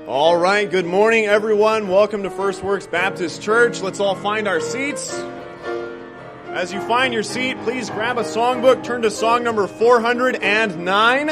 All right, good morning, everyone. Welcome to First Works Baptist Church. Let's all find our seats. As you find your seat, please grab a songbook, turn to song number 409.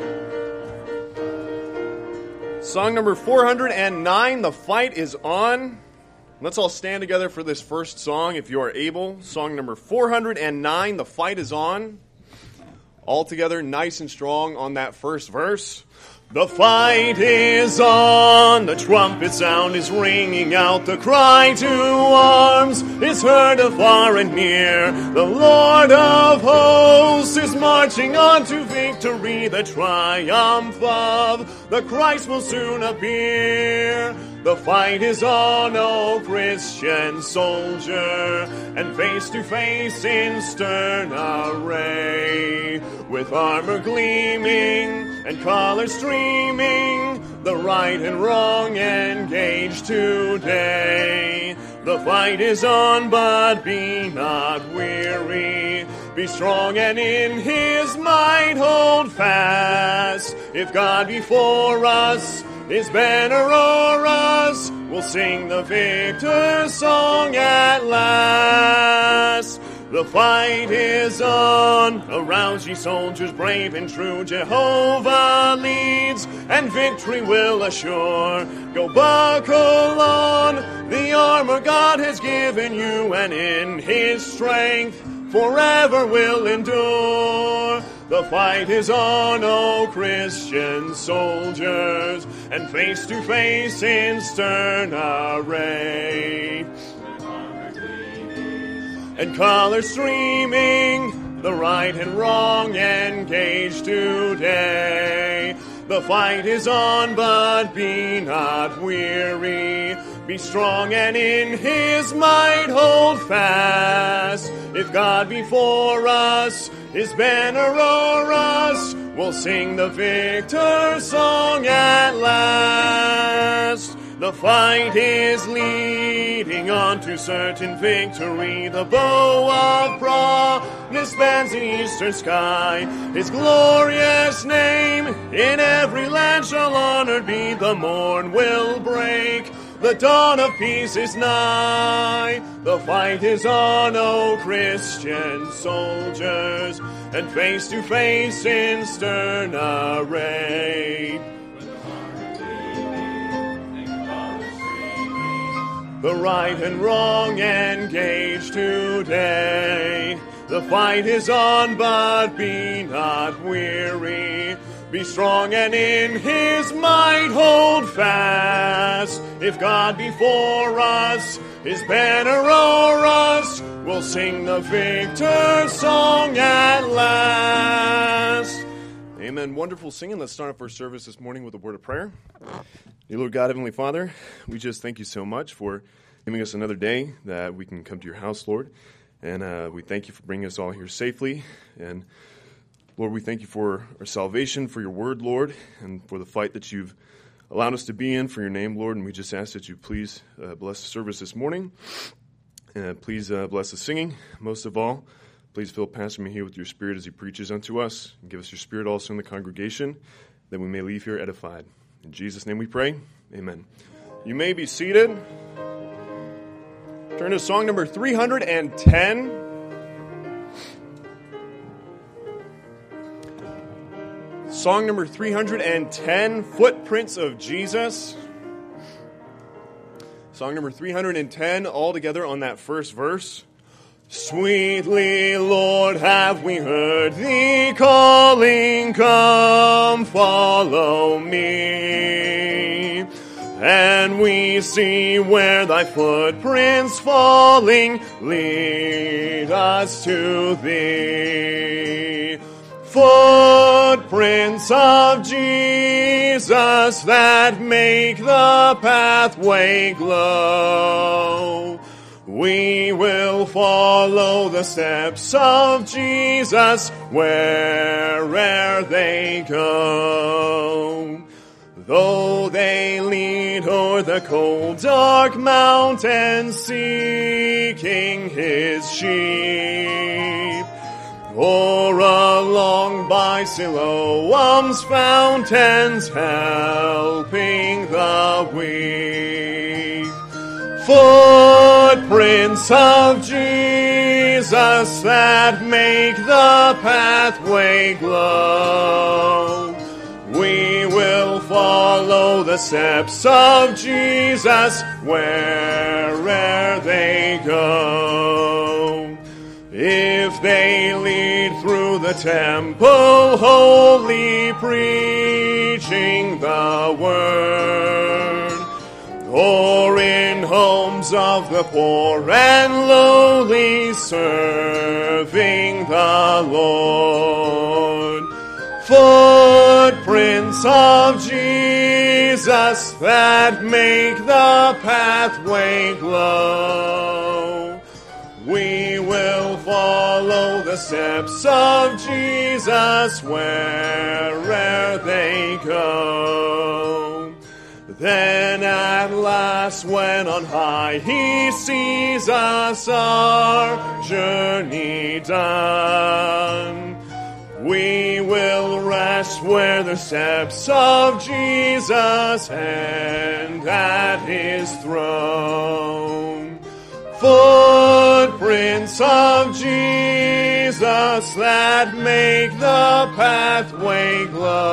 Song number 409, The Fight is On. Let's all stand together for this first song, if you are able. Song number 409, The Fight is On. All together, nice and strong on that first verse. The fight is on, the trumpet sound is ringing out, the cry to arms is heard afar and near. The Lord of hosts is marching on to victory, the triumph of the Christ will soon appear. The fight is on, O Christian soldier, and face to face in stern array, with armor gleaming and colors streaming, the right and wrong engaged today. The fight is on, but be not weary. Be strong and in His might hold fast. If God be for us, His banner o'er us, we'll sing the victor's song at last. The fight is on, arouse ye soldiers brave and true, Jehovah leads, and victory will assure. Go buckle on the armor God has given you, and in His strength forever will endure. The fight is on, O Christian soldiers, and face to face in stern array, and colors streaming, the right and wrong engaged today. The fight is on, but be not weary. Be strong and in His might hold fast. If God be for us, His banner o'er us, we'll sing the victor's song at last. The fight is leading on to certain victory. The bow of promise spans the eastern sky. His glorious name in every land shall honored be. The morn will break, the dawn of peace is nigh. The fight is on, O Christian soldiers, and face to face in stern array. The right and wrong engaged today. The fight is on, but be not weary. Be strong and in His might hold fast. If God be for us, His banner o'er us, we'll sing the victor's song at last. Amen. Wonderful singing. Let's start off our service this morning with a word of prayer. Dear Lord God, Heavenly Father, we just thank You so much for giving us another day that we can come to Your house, Lord. And we thank You for bringing us all here safely. And Lord, we thank You for our salvation, for Your word, Lord, and for the fight that You've allowed us to be in for Your name, Lord. And we just ask that You please bless the service this morning. And please bless the singing. Most of all, please fill Pastor Mejia with Your Spirit as he preaches unto us. And give us Your Spirit also in the congregation, that we may leave here edified. In Jesus' name we pray. Amen. You may be seated. Turn to song number 310. Song number 310, Footprints of Jesus. Song number 310, all together on that first verse. Sweetly, Lord, have we heard Thee calling, come, follow me. And we see where Thy footprints falling lead us to Thee. Footprints of Jesus that make the pathway glow. We will follow the steps of Jesus where'er they go. Though they lead o'er the cold, dark mountains, seeking His sheep, or along by Siloam's fountains, helping the the weak. Footprints of Jesus that make the pathway glow. We will follow the steps of Jesus wherever they go. If they lead through the temple, wholly preaching the word, or in homes of the poor and lowly serving the Lord. Footprints of Jesus that make the pathway glow. We will follow the steps of Jesus wherever they go. Then at last, when on high he sees us our journey done, we will rest where the steps of Jesus end at his throne. Footprints of Jesus that make the pathway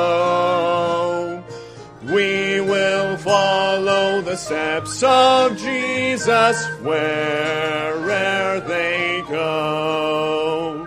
glow. We will follow the steps of Jesus wherever they go.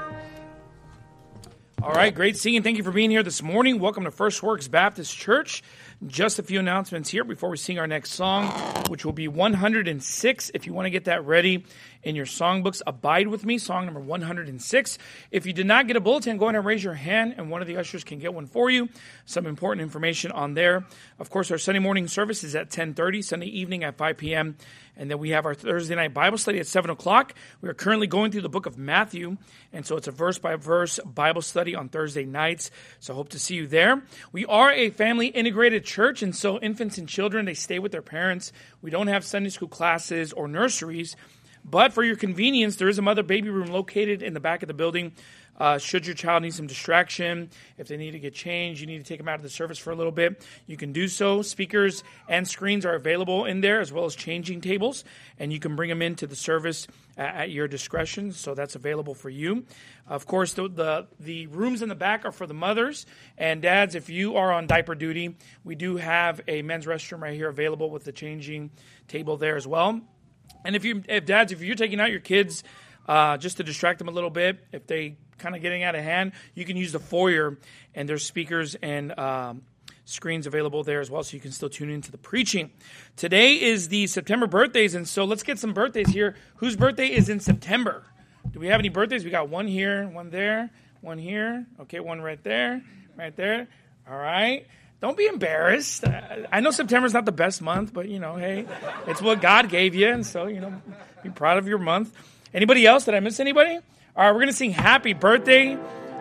All right, great singing. Thank you for being here this morning. Welcome to First Works Baptist Church. Just a few announcements here before we sing our next song, which will be 106. If you want to get that ready in your songbooks, Abide With Me, song number 106. If you did not get a bulletin, go ahead and raise your hand, and one of the ushers can get one for you. Some important information on there. Of course, our Sunday morning service is at 10:30, Sunday evening at 5 p.m., and then we have our Thursday night Bible study at 7 o'clock. We are currently going through the book of Matthew, and so it's a verse-by-verse Bible study on Thursday nights, so I hope to see you there. We are a family-integrated church, and so infants and children, they stay with their parents. We don't have Sunday school classes or nurseries, but for your convenience, there is a mother baby room located in the back of the building. Should your child need some distraction, if they need to get changed, you need to take them out of the service for a little bit, you can do so. Speakers and screens are available in there, as well as changing tables, and you can bring them into the service at your discretion, so that's available for you. Of course, the rooms in the back are for the mothers and dads. If you are on diaper duty, we do have a men's restroom right here available with the changing table there as well. And if dads, if you're taking out your kids just to distract them a little bit, if they kind of getting out of hand, you can use the foyer, and there's speakers and screens available there as well, so you can still tune into the preaching. Today is the September birthdays, and so let's get some birthdays here. Whose birthday is in September? Do we have any birthdays? We got one here, one there, one here. Okay, one right there, right there. All right. Don't be embarrassed. I know September's not the best month, but, hey, it's what God gave you, and so, be proud of your month. Anybody else? Did I miss anybody? All right, we're going to sing Happy Birthday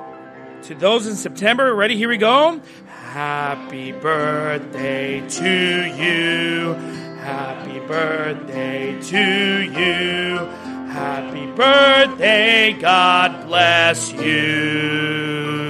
to those in September. Ready? Here we go. Happy birthday to you. Happy birthday to you. Happy birthday. God bless you.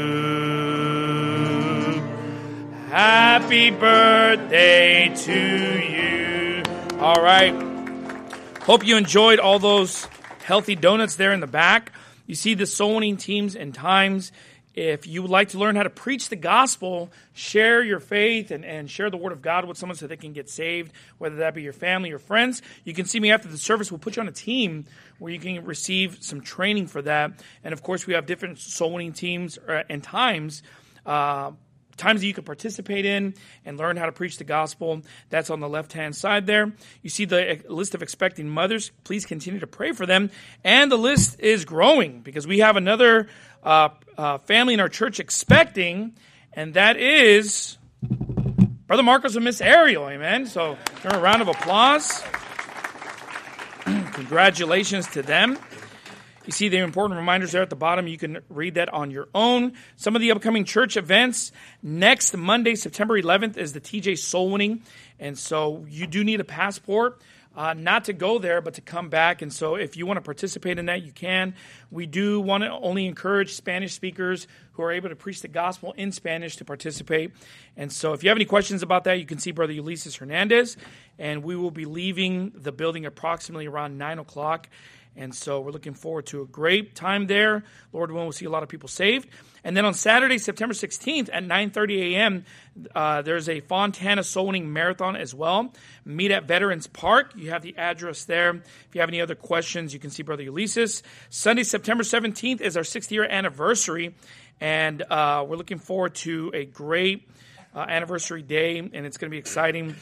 Happy birthday to you. All right. Hope you enjoyed all those healthy donuts there in the back. You see the soul winning teams and times. If you would like to learn how to preach the gospel, share your faith and share the word of God with someone so they can get saved, whether that be your family or friends, you can see me after the service. We'll put you on a team where you can receive some training for that. And, of course, we have different soul winning teams and times that you can participate in and learn how to preach the gospel. That's on the left-hand side there. You see the list of expecting mothers. Please continue to pray for them. And the list is growing because we have another family in our church expecting, and that is Brother Marcos and Miss Ariel. Amen. So give a round of applause. Congratulations to them. You see the important reminders there at the bottom. You can read that on your own. Some of the upcoming church events. Next Monday, September 11th, is the TJ Soul Winning. And so you do need a passport. Not to go there, but to come back. And so if you want to participate in that, you can. We do want to only encourage Spanish speakers who are able to preach the gospel in Spanish to participate. And so if you have any questions about that, you can see Brother Ulysses Hernandez. And we will be leaving the building approximately around 9 o'clock. And so we're looking forward to a great time there. Lord willing, we'll see a lot of people saved. And then on Saturday, September 16th at 9:30 a.m., there's a Fontana Soul Winning Marathon as well. Meet at Veterans Park. You have the address there. If you have any other questions, you can see Brother Ulysses. Sunday, September 17th is our 6th-year anniversary. And we're looking forward to a great anniversary day, and it's going to be exciting.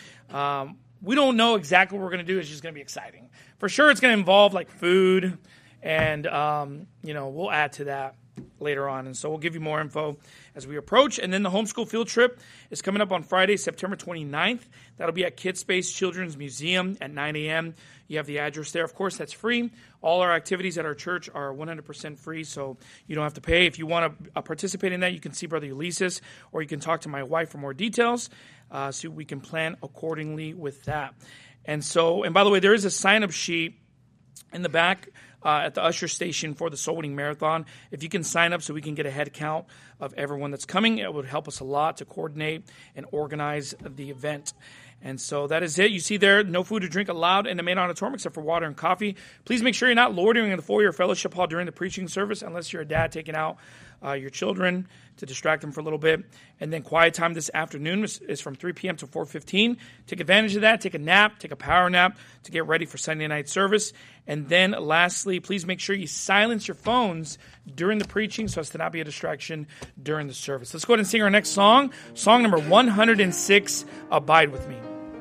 We don't know exactly what we're going to do. It's just going to be exciting. For sure, it's going to involve like food, and we'll add to that later on. And so we'll give you more info as we approach. And then the homeschool field trip is coming up on Friday, September 29th. That'll be at Kidspace Children's Museum at 9 a.m. You have the address there. Of course, that's free. All our activities at our church are 100% free, so you don't have to pay. If you want to participate in that, you can see Brother Ulysses, or you can talk to my wife for more details, so we can plan accordingly with that. And by the way, there is a sign-up sheet in the back at the usher station for the Soul Winning Marathon. If you can sign up so we can get a head count of everyone that's coming, it would help us a lot to coordinate and organize the event. And so that is it. You see there, no food or drink allowed in the main auditorium except for water and coffee. Please make sure you're not loitering in the foyer or fellowship hall during the preaching service unless you're a dad taking out your children to distract them for a little bit. And then quiet time this afternoon is from 3 p.m. to 4:15. Take advantage of that. Take a nap. Take a power nap to get ready for Sunday night service. And then lastly, please make sure you silence your phones during the preaching so as to not be a distraction during the service. Let's go ahead and sing our next song. Song number 106, Abide With Me.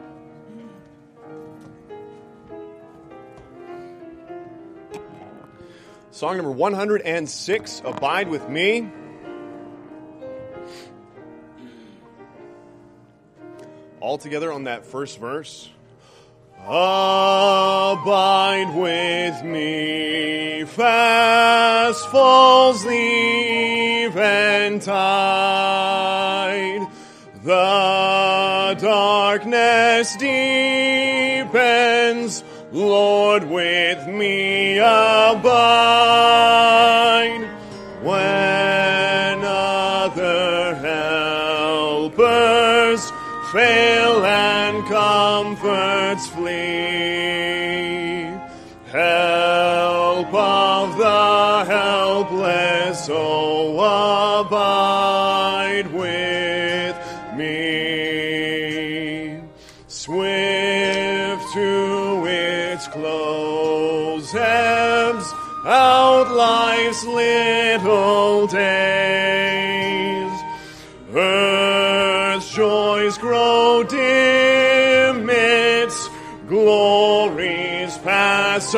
Song number 106, Abide With Me. All together on that first verse. Abide with me, fast falls the eventide. The darkness deepens, Lord, with me abide. When other helpers fail and comforts flee, help of the helpless, oh, abide with me. Swift to its close ebbs out life's little days. Earth's joys grow dim, its glories pass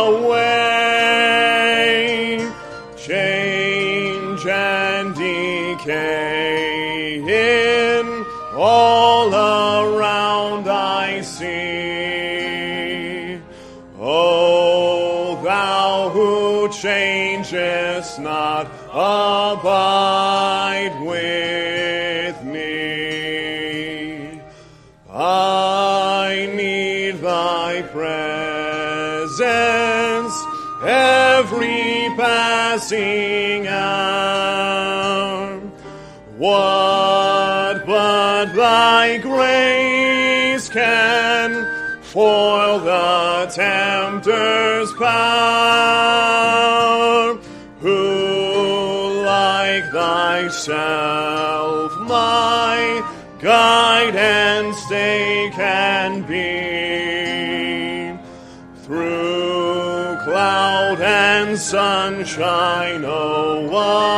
away. Change and decay in all around I see. O thou who changest not, abide with me. I need thy presence every passing hour. What but thy grace can foil the tempter's power? Who like thyself my guide and stay can be? Through cloud and sunshine, oh,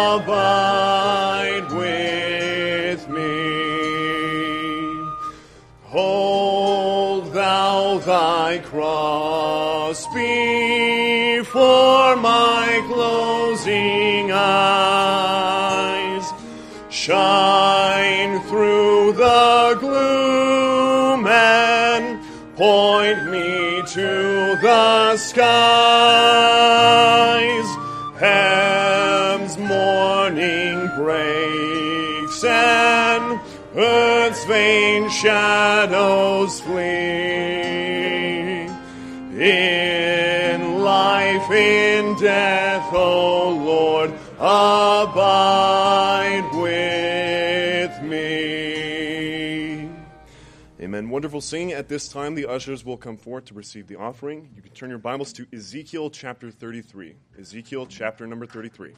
abide with me. Hold thou thy cross before my closing eyes. Shine through the gloom and point me to the skies. Heaven's morning breaks and earth's vain shadows flee. In life, in death, O Lord, abide with me. Amen. Wonderful singing. At this time, the ushers will come forth to receive the offering. You can turn your Bibles to Ezekiel chapter 33. Ezekiel chapter number 33.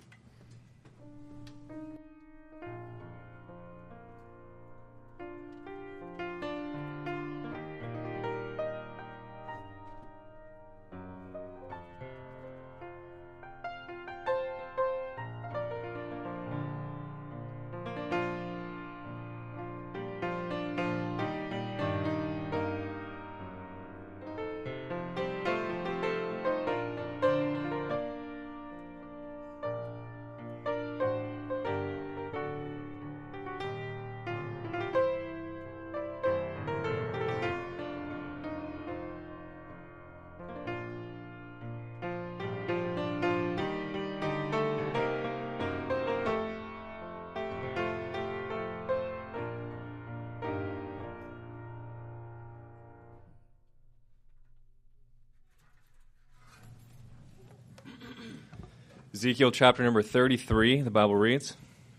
Ezekiel chapter number 33, the Bible reads,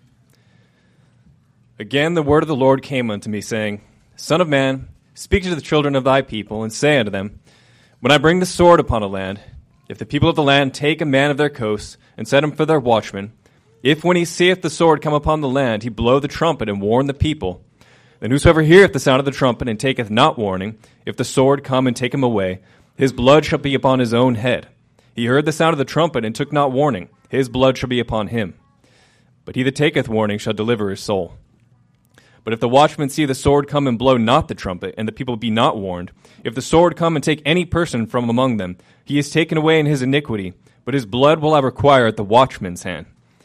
Again the word of the Lord came unto me, saying, Son of man, speak to the children of thy people, and say unto them, When I bring the sword upon a land, if the people of the land take a man of their coasts, and set him for their watchman, if when he seeth the sword come upon the land, he blow the trumpet and warn the people, then whosoever heareth the sound of the trumpet, and taketh not warning, if the sword come and take him away, his blood shall be upon his own head. He heard the sound of the trumpet, and took not warning. His blood shall be upon him. But he that taketh warning shall deliver his soul. But if the watchman see the sword come and blow not the trumpet, and the people be not warned, if the sword come and take any person from among them, he is taken away in his iniquity, but his blood will I require at the watchman's hand.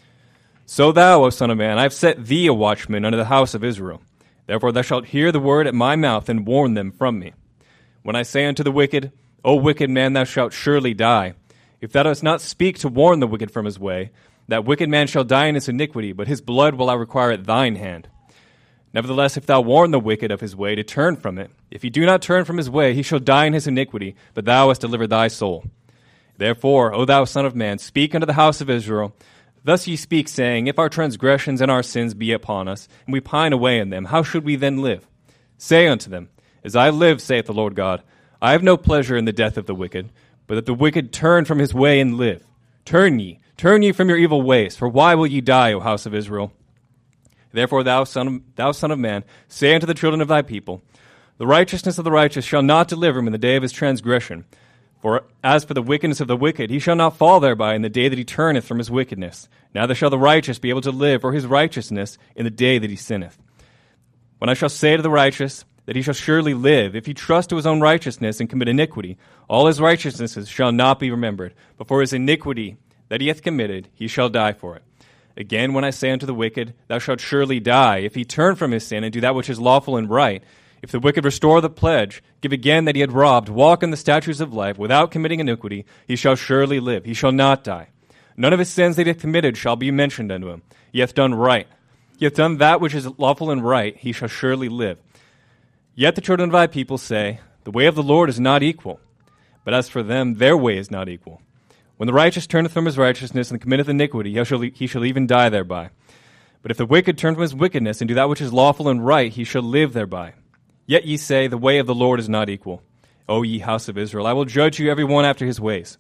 So thou, O son of man, I have set thee a watchman unto the house of Israel. Therefore thou shalt hear the word at my mouth, and warn them from me. When I say unto the wicked, O wicked man, thou shalt surely die, if thou dost not speak to warn the wicked from his way, that wicked man shall die in his iniquity, but his blood will I require at thine hand. Nevertheless, if thou warn the wicked of his way to turn from it, if he do not turn from his way, he shall die in his iniquity, but thou hast delivered thy soul. Therefore, O thou son of man, speak unto the house of Israel. Thus ye speak, saying, If our transgressions and our sins be upon us, and we pine away in them, how should we then live? Say unto them, As I live, saith the Lord God, I have no pleasure in the death of the wicked, but that the wicked turn from his way and live. Turn ye from your evil ways, for why will ye die, O house of Israel? Therefore, thou son of man, say unto the children of thy people, The righteousness of the righteous shall not deliver him in the day of his transgression. For as for the wickedness of the wicked, he shall not fall thereby in the day that he turneth from his wickedness. Neither shall the righteous be able to live for his righteousness in the day that he sinneth. When I shall say to the righteous, that he shall surely live, if he trust to his own righteousness and commit iniquity, all his righteousnesses shall not be remembered, but for his iniquity that he hath committed, he shall die for it. Again, when I say unto the wicked, Thou shalt surely die, if he turn from his sin and do that which is lawful and right, if the wicked restore the pledge, give again that he had robbed, walk in the statutes of life, without committing iniquity, he shall surely live, he shall not die. None of his sins that he hath committed shall be mentioned unto him. He hath done right. He hath done that which is lawful and right, he shall surely live. Yet the children of thy people say, The way of the Lord is not equal. But as for them, their way is not equal. When the righteous turneth from his righteousness and committeth iniquity, he shall even die thereby. But if the wicked turn from his wickedness and do that which is lawful and right, he shall live thereby. Yet ye say, The way of the Lord is not equal. O ye house of Israel, I will judge you every one after his ways.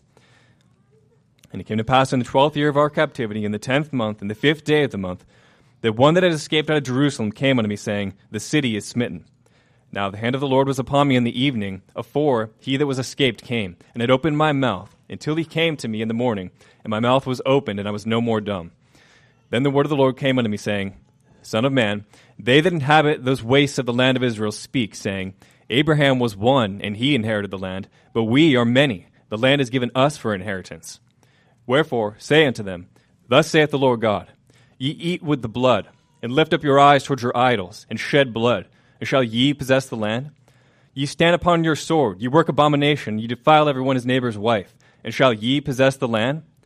And it came to pass in the 12th year of our captivity, in the 10th month, in the 5th day of the month, that one that had escaped out of Jerusalem came unto me, saying, The city is smitten. Now the hand of the Lord was upon me in the evening, afore he that was escaped came, and had opened my mouth, until he came to me in the morning, and my mouth was opened, and I was no more dumb. Then the word of the Lord came unto me, saying, Son of man, they that inhabit those wastes of the land of Israel speak, saying, Abraham was one, and he inherited the land, but we are many. The land is given us for inheritance. Wherefore say unto them, Thus saith the Lord God, Ye eat with the blood, and lift up your eyes towards your idols, and shed blood, and shall ye possess the land? Ye stand upon your sword, ye work abomination, ye defile every one his neighbor's wife, and shall ye possess the land?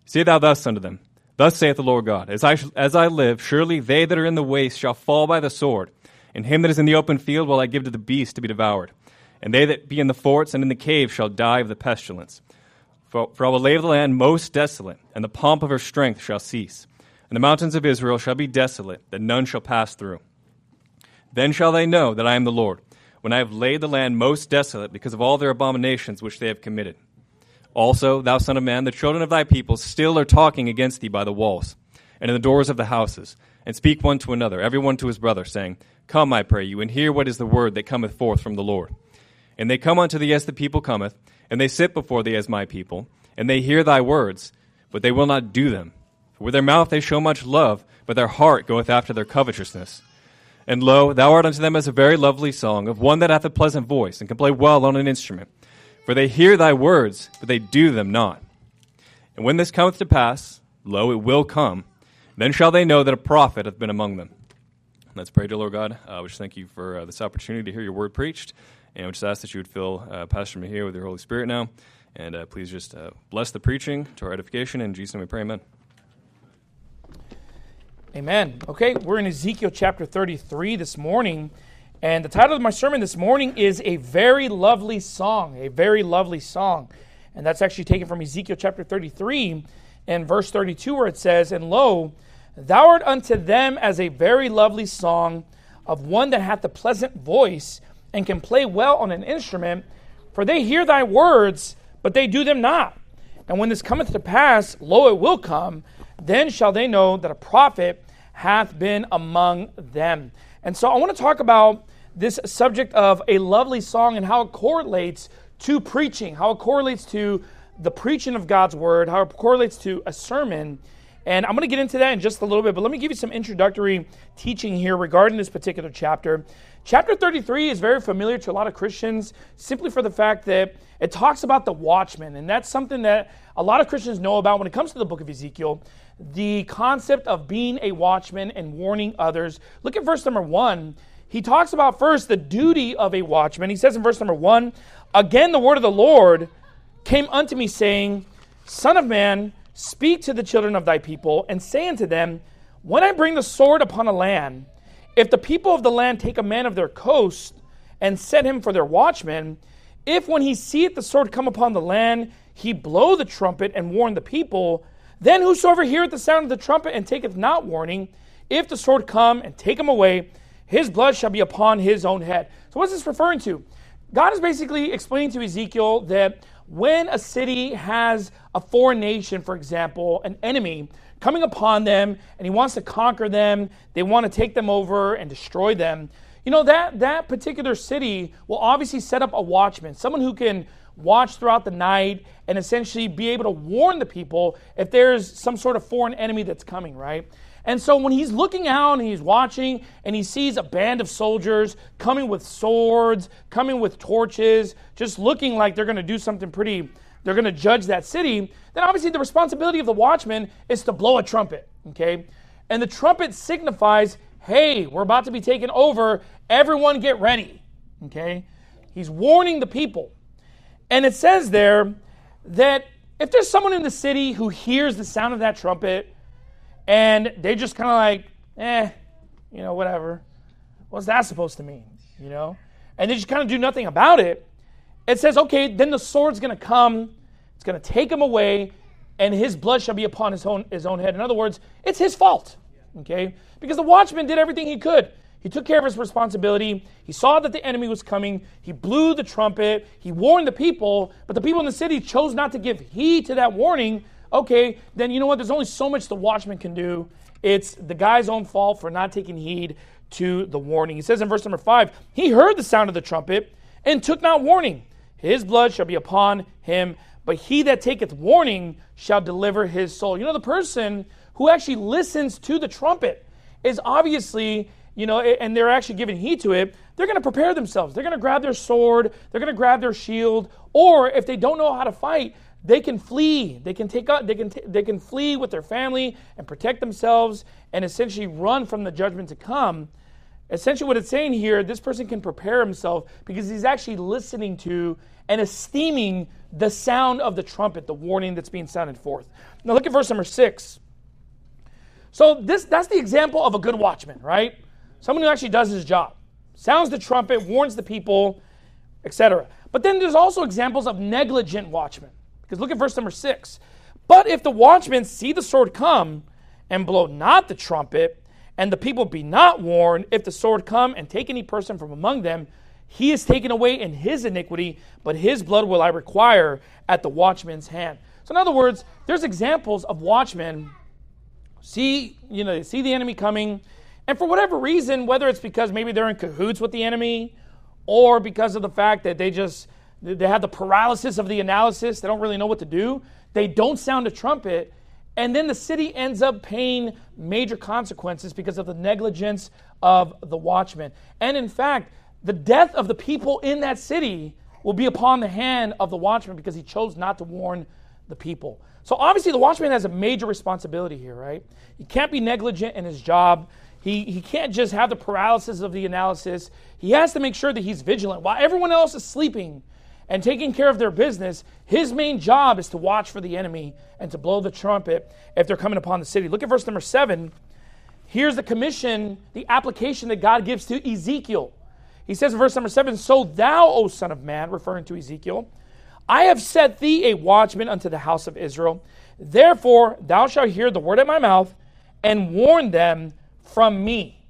Say thou thus unto them, Thus saith the Lord God, As I live, surely they that are in the waste shall fall by the sword, and him that is in the open field will I give to the beast to be devoured. And they that be in the forts and in the caves shall die of the pestilence. For I will lay the land most desolate, and the pomp of her strength shall cease. And the mountains of Israel shall be desolate, that none shall pass through. Then shall they know that I am the Lord, when I have laid the land most desolate because of all their abominations which they have committed. Also, thou son of man, the children of thy people still are talking against thee by the walls, and in the doors of the houses, and speak one to another, every one to his brother, saying, Come, I pray you, and hear what is the word that cometh forth from the Lord. And they come unto thee as the people cometh, and they sit before thee as my people, and they hear thy words, but they will not do them. For with their mouth they show much love, but their heart goeth after their covetousness. And lo, thou art unto them as a very lovely song, of one that hath a pleasant voice, and can play well on an instrument. For they hear thy words, but they do them not. And when this cometh to pass, lo, it will come, then shall they know that a prophet hath been among them. Let's pray, dear Lord God. We just thank you for this opportunity to hear your word preached. And we just ask that you would fill Pastor Mejia with your Holy Spirit now. And please just bless the preaching to our edification. In Jesus' name we pray, amen. Amen. Okay, we're in Ezekiel chapter 33 this morning. And the title of my sermon this morning is A Very Lovely Song. A Very Lovely Song. And that's actually taken from Ezekiel chapter 33 and verse 32, where it says, And lo, thou art unto them as a very lovely song of one that hath a pleasant voice, and can play well on an instrument, for they hear thy words, but they do them not. And when this cometh to pass, lo, it will come, then shall they know that a prophet hath been among them. And so I want to talk about this subject of a lovely song and how it correlates to preaching, how it correlates to the preaching of God's word, how it correlates to a sermon. And I'm going to get into that in just a little bit, but let me give you some introductory teaching here regarding this particular chapter. Chapter 33 is very familiar to a lot of Christians simply for the fact that it talks about the watchman, and that's something that a lot of Christians know about when it comes to the book of Ezekiel, the concept of being a watchman and warning others. Look at verse number 1. He talks about first the duty of a watchman. He says in verse number 1, Again the word of the Lord came unto me, saying, Son of man, speak to the children of thy people, and say unto them, When I bring the sword upon a land, if the people of the land take a man of their coast, and set him for their watchman, if when he seeth the sword come upon the land, he blow the trumpet and warn the people, then whosoever heareth the sound of the trumpet and taketh not warning, if the sword come and take him away, his blood shall be upon his own head. So what's this referring to? God is basically explaining to Ezekiel that when a city has a foreign nation, for example, an enemy coming upon them, and he wants to conquer them, they want to take them over and destroy them, you know, that particular city will obviously set up a watchman, someone who can watch throughout the night and essentially be able to warn the people if there's some sort of foreign enemy that's coming, right? And so when he's looking out and he's watching and he sees a band of soldiers coming with swords, coming with torches, just looking like they're going to do something pretty, they're going to judge that city, then obviously the responsibility of the watchman is to blow a trumpet, okay? And the trumpet signifies, hey, we're about to be taken over, everyone get ready, okay? He's warning the people. And it says there that if there's someone in the city who hears the sound of that trumpet, and they just kind of like, whatever. What's that supposed to mean, And they just kind of do nothing about it. It says, okay, then the sword's going to come. It's going to take him away, and his blood shall be upon his own head. In other words, it's his fault, okay? Because the watchman did everything he could. He took care of his responsibility. He saw that the enemy was coming. He blew the trumpet. He warned the people, but the people in the city chose not to give heed to that warning. Okay, then you know what? There's only so much the watchman can do. It's the guy's own fault for not taking heed to the warning. He says in verse number 5, he heard the sound of the trumpet and took not warning. His blood shall be upon him, but he that taketh warning shall deliver his soul. You know, the person who actually listens to the trumpet is obviously, and they're actually giving heed to it, they're going to prepare themselves. They're going to grab their sword. They're going to grab their shield. Or if they don't know how to fight, they can flee. They can flee with their family and protect themselves and essentially run from the judgment to come. Essentially what it's saying here, this person can prepare himself because he's actually listening to and esteeming the sound of the trumpet, the warning that's being sounded forth. Now look at verse number 6. So that's the example of a good watchman, right? Someone who actually does his job. Sounds the trumpet, warns the people, etc. But then there's also examples of negligent watchmen. Because look at verse number 6. But if the watchmen see the sword come and blow not the trumpet, and the people be not warned, if the sword come and take any person from among them, he is taken away in his iniquity, but his blood will I require at the watchman's hand. So in other words, there's examples of watchmen see the enemy coming, and for whatever reason, whether it's because maybe they're in cahoots with the enemy, or because of the fact that they have the paralysis of the analysis, they don't really know what to do, they don't sound a trumpet, and then the city ends up paying major consequences because of the negligence of the watchman. And in fact, the death of the people in that city will be upon the hand of the watchman because he chose not to warn the people. So obviously the watchman has a major responsibility here, right? He can't be negligent in his job. He can't just have the paralysis of the analysis. He has to make sure that he's vigilant. While everyone else is sleeping and taking care of their business, his main job is to watch for the enemy and to blow the trumpet if they're coming upon the city. Look at verse number 7. Here's the commission, the application that God gives to Ezekiel. He says in verse number 7, So thou, O son of man, referring to Ezekiel, I have set thee a watchman unto the house of Israel. Therefore thou shalt hear the word of my mouth and warn them from me.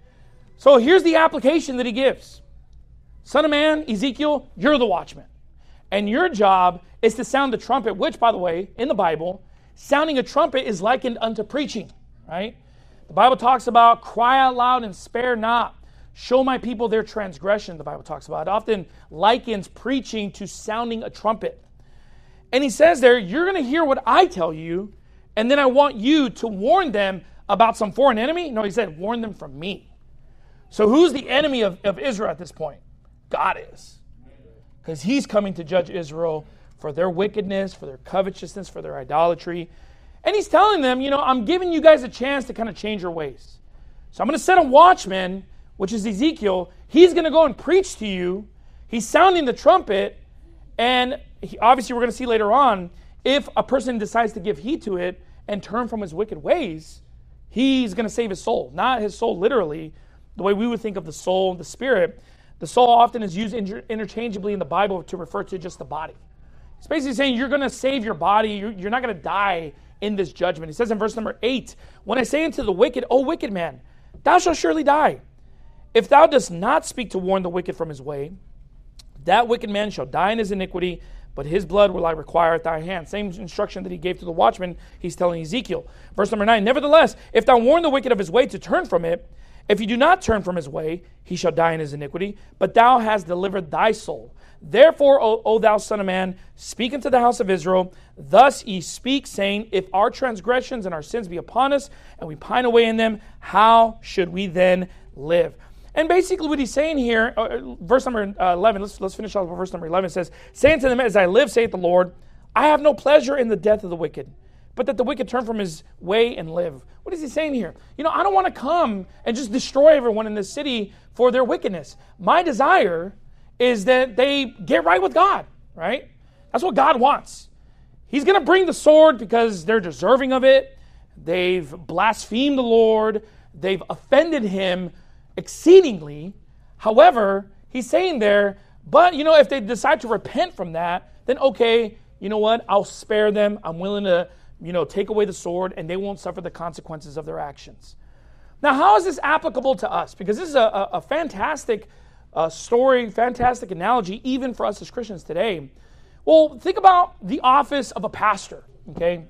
So here's the application that he gives. Son of man, Ezekiel, you're the watchman. And your job is to sound the trumpet, which, by the way, in the Bible, sounding a trumpet is likened unto preaching, right? The Bible talks about cry out loud and spare not. Show my people their transgression, the Bible talks about. It often likens preaching to sounding a trumpet. And he says there, you're going to hear what I tell you, and then I want you to warn them about some foreign enemy. No, he said, warn them from me. So who's the enemy of Israel at this point? God is. Because he's coming to judge Israel for their wickedness, for their covetousness, for their idolatry. And he's telling them, I'm giving you guys a chance to kind of change your ways. So I'm going to set a watchman, which is Ezekiel. He's going to go and preach to you. He's sounding the trumpet. And obviously we're going to see later on, if a person decides to give heed to it and turn from his wicked ways, he's going to save his soul. Not his soul literally, the way we would think of the soul and the spirit. The soul often is used interchangeably in the Bible to refer to just the body. It's basically saying you're going to save your body. You're not going to die in this judgment. He says in verse number 8, When I say unto the wicked, O wicked man, thou shalt surely die. If thou dost not speak to warn the wicked from his way, that wicked man shall die in his iniquity, but his blood will I require at thy hand. Same instruction that he gave to the watchman, he's telling Ezekiel. Verse number 9, Nevertheless, if thou warn the wicked of his way to turn from it, if he do not turn from his way, he shall die in his iniquity, but thou hast delivered thy soul. Therefore, O thou son of man, speak unto the house of Israel. Thus ye speak, saying, If our transgressions and our sins be upon us, and we pine away in them, how should we then live? And basically what he's saying here, verse number 11, let's finish off with verse number 11. It says, Say unto them, As I live, saith the Lord, I have no pleasure in the death of the wicked, but that the wicked turn from his way and live. What is he saying here? I don't want to come and just destroy everyone in this city for their wickedness. My desire is that they get right with God, right? That's what God wants. He's going to bring the sword because they're deserving of it. They've blasphemed the Lord. They've offended him exceedingly. However, he's saying there, but, if they decide to repent from that, then okay, you know what? I'll spare them. I'm willing to, take away the sword, and they won't suffer the consequences of their actions. Now, how is this applicable to us? Because this is a fantastic story, fantastic analogy, even for us as Christians today. Well, think about the office of a pastor, okay?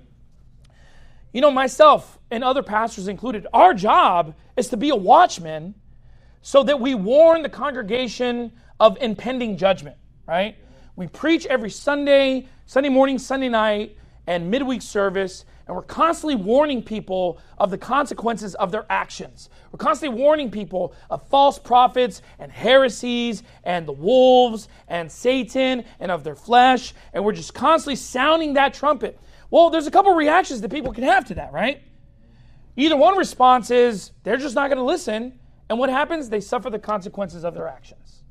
Myself and other pastors included, our job is to be a watchman so that we warn the congregation of impending judgment, right? We preach every Sunday morning, Sunday night, and midweek service, and we're constantly warning people of the consequences of their actions. We're constantly warning people of false prophets and heresies and the wolves and Satan and of their flesh, and we're just constantly sounding that trumpet. Well, there's a couple reactions that people can have to that, right? Either one response is they're just not going to listen, And what happens? They suffer the consequences of their actions.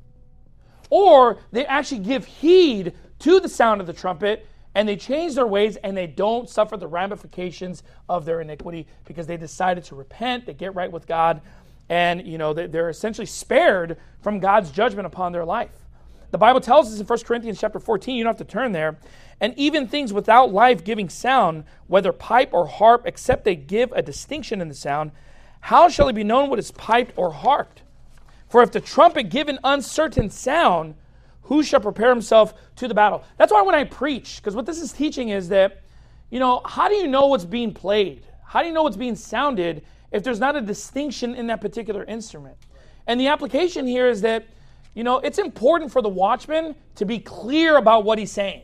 Or they actually give heed to the sound of the trumpet, and they change their ways, and they don't suffer the ramifications of their iniquity because they decided to repent, they get right with God, and they're essentially spared from God's judgment upon their life. The Bible tells us in 1 Corinthians chapter 14, you don't have to turn there, and even things without life-giving sound, whether pipe or harp, except they give a distinction in the sound, how shall it be known what is piped or harped? For if the trumpet give an uncertain sound, who shall prepare himself to the battle? That's why when I preach, because what this is teaching is that, how do you know what's being played? How do you know what's being sounded if there's not a distinction in that particular instrument? And the application here is that, it's important for the watchman to be clear about what he's saying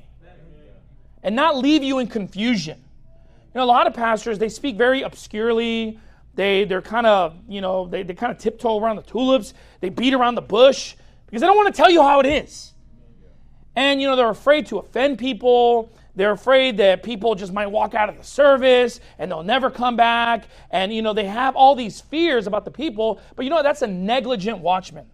and not leave you in confusion. A lot of pastors, they speak very obscurely. They're kind of, they kind of tiptoe around the tulips. They beat around the bush because they don't want to tell you how it is. And, they're afraid to offend people. They're afraid that people just might walk out of the service and they'll never come back. And, they have all these fears about the people. But that's a negligent watchman.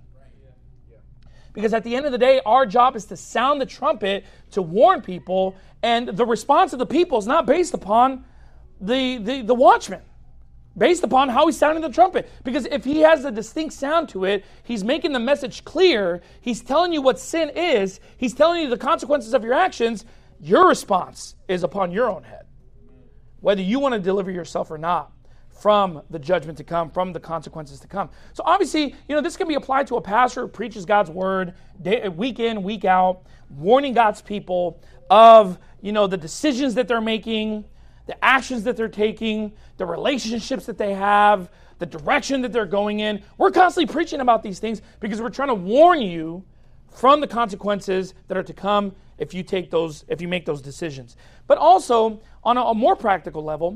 Because at the end of the day, our job is to sound the trumpet to warn people. And the response of the people is not based upon the watchman. Based upon how he's sounding the trumpet. Because if he has a distinct sound to it, he's making the message clear. He's telling you what sin is. He's telling you the consequences of your actions. Your response is upon your own head. Whether you want to deliver yourself or not from the judgment to come, from the consequences to come. So obviously, this can be applied to a pastor who preaches God's word week in, week out, warning God's people of, the decisions that they're making, the actions that they're taking, the relationships that they have, the direction that they're going in. We're constantly preaching about these things because we're trying to warn you from the consequences that are to come if you make those decisions. But also, on a more practical level,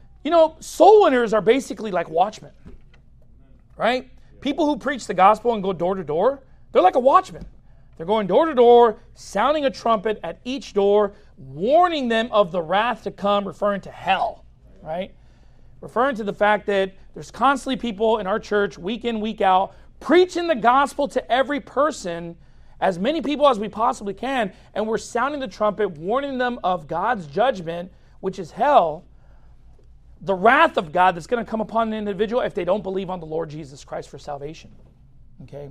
soul winners are basically like watchmen, right? People who preach the gospel and go door to door, they're like a watchman. They're going door to door, sounding a trumpet at each door, warning them of the wrath to come, referring to hell, right? Referring to the fact that there's constantly people in our church, week in, week out, preaching the gospel to every person, as many people as we possibly can, and we're sounding the trumpet, warning them of God's judgment, which is hell, the wrath of God that's going to come upon an individual if they don't believe on the Lord Jesus Christ for salvation, okay?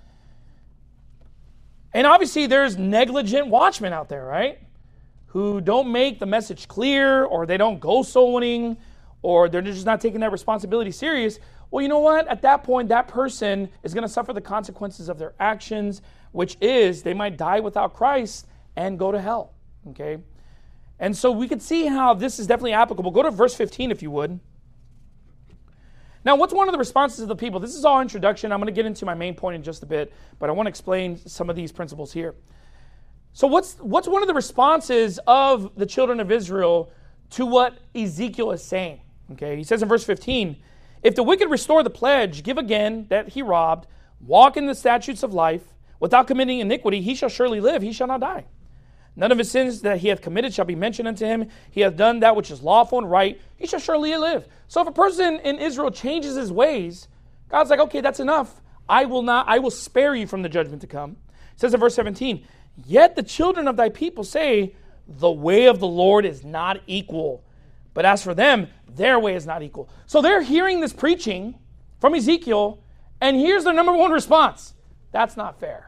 And obviously there's negligent watchmen out there, right? Who don't make the message clear, or they don't go soul winning, or they're just not taking that responsibility serious. Well, you know what? At that point, that person is going to suffer the consequences of their actions, which is they might die without Christ and go to hell, okay? And so we could see how this is definitely applicable. Go to verse 15 if you would. Now, what's one of the responses of the people? This is all introduction. I'm going to get into my main point in just a bit, but I want to explain some of these principles here. So what's one of the responses of the children of Israel to what Ezekiel is saying? Okay, he says in verse 15, if the wicked restore the pledge, give again that he robbed, walk in the statutes of life, without committing iniquity, he shall surely live, he shall not die. None of his sins that he hath committed shall be mentioned unto him. He hath done that which is lawful and right. He shall surely live. So if a person in Israel changes his ways, God's like, okay, that's enough. I will spare you from the judgment to come. It says in verse 17, yet the children of thy people say, the way of the Lord is not equal. But as for them, their way is not equal. So they're hearing this preaching from Ezekiel, and here's their number one response. That's not fair.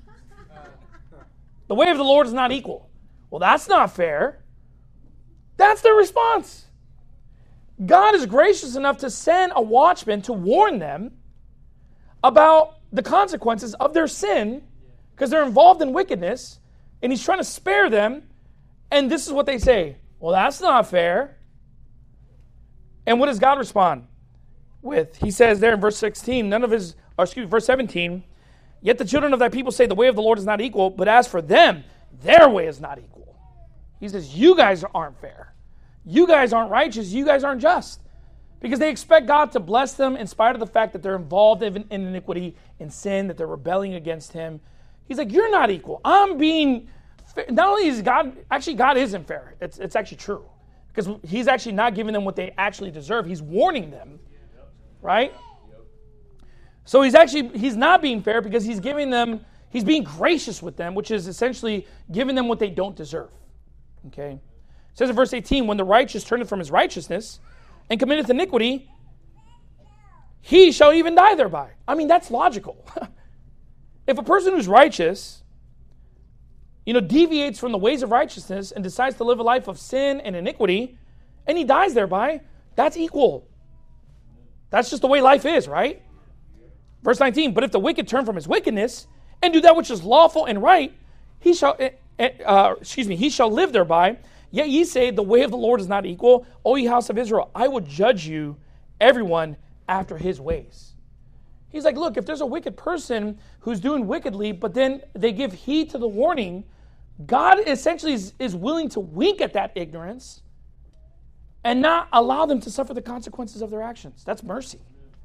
The way of the Lord is not equal. Well, that's not fair. That's their response. God is gracious enough to send a watchman to warn them about the consequences of their sin because they're involved in wickedness, and he's trying to spare them, and this is what they say. Well, that's not fair. And what does God respond with? He says there in verse 16, verse 17, yet the children of thy people say the way of the Lord is not equal, but as for them, their way is not equal. He says, you guys aren't fair. You guys aren't righteous. You guys aren't just. Because they expect God to bless them in spite of the fact that they're involved in iniquity, in sin, that they're rebelling against him. He's like, you're not equal. I'm being fair. Not only is God, actually God isn't fair. It's actually true. Because he's actually not giving them what they actually deserve. He's warning them. Right? So he's not being fair because he's being gracious with them, which is essentially giving them what they don't deserve. Okay? It says in verse 18, when the righteous turneth from his righteousness and committeth iniquity, he shall even die thereby. I mean, that's logical. If a person who's righteous, deviates from the ways of righteousness and decides to live a life of sin and iniquity, and he dies thereby, that's equal. That's just the way life is, right? Verse 19, but if the wicked turn from his wickedness and do that which is lawful and right, he shall live thereby. Yet ye say, the way of the Lord is not equal. O ye house of Israel, I will judge you, everyone, after his ways. He's like, look, if there's a wicked person who's doing wickedly, but then they give heed to the warning, God essentially is willing to wink at that ignorance and not allow them to suffer the consequences of their actions. That's mercy.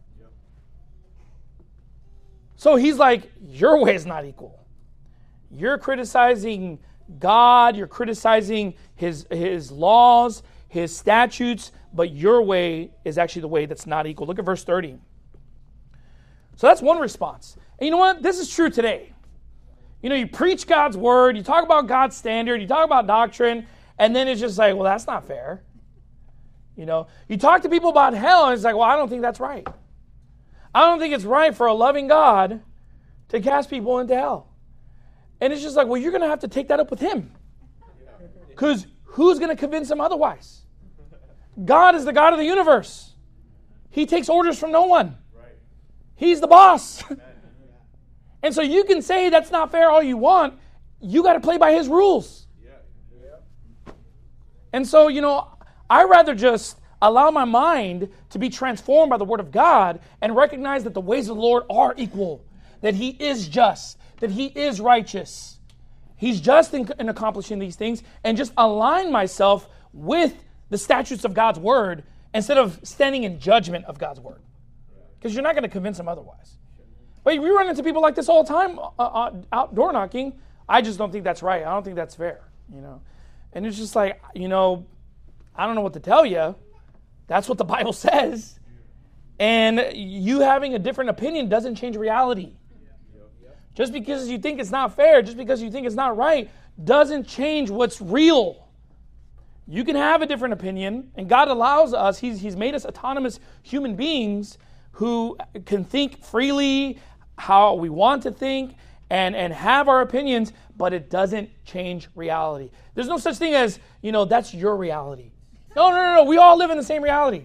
So he's like, your way is not equal. You're criticizing God, you're criticizing his laws, his statutes, but your way is actually the way that's not equal. Look at verse 30. So that's one response. And you know what? This is true today. You preach God's word, you talk about God's standard, you talk about doctrine, and then it's just like, well, that's not fair. You talk to people about hell, and it's like, well, I don't think that's right. I don't think it's right for a loving God to cast people into hell. And it's just like, well, you're going to have to take that up with him. Because who's going to convince him otherwise? God is the God of the universe. He takes orders from no one. He's the boss. And so you can say that's not fair all you want. You got to play by his rules. And so, I rather just allow my mind to be transformed by the word of God and recognize that the ways of the Lord are equal, that he is just, that he is righteous. He's just in accomplishing these things, and just align myself with the statutes of God's word instead of standing in judgment of God's word. Because you're not going to convince him otherwise. But we run into people like this all the time out door knocking. I just don't think that's right. I don't think that's fair. And it's just like, I don't know what to tell you. That's what the Bible says. And you having a different opinion doesn't change reality. Just because you think it's not fair, just because you think it's not right, doesn't change what's real. You can have a different opinion, and God allows us, He's made us autonomous human beings who can think freely how we want to think and have our opinions, but it doesn't change reality. There's no such thing as, that's your reality. No. We all live in the same reality.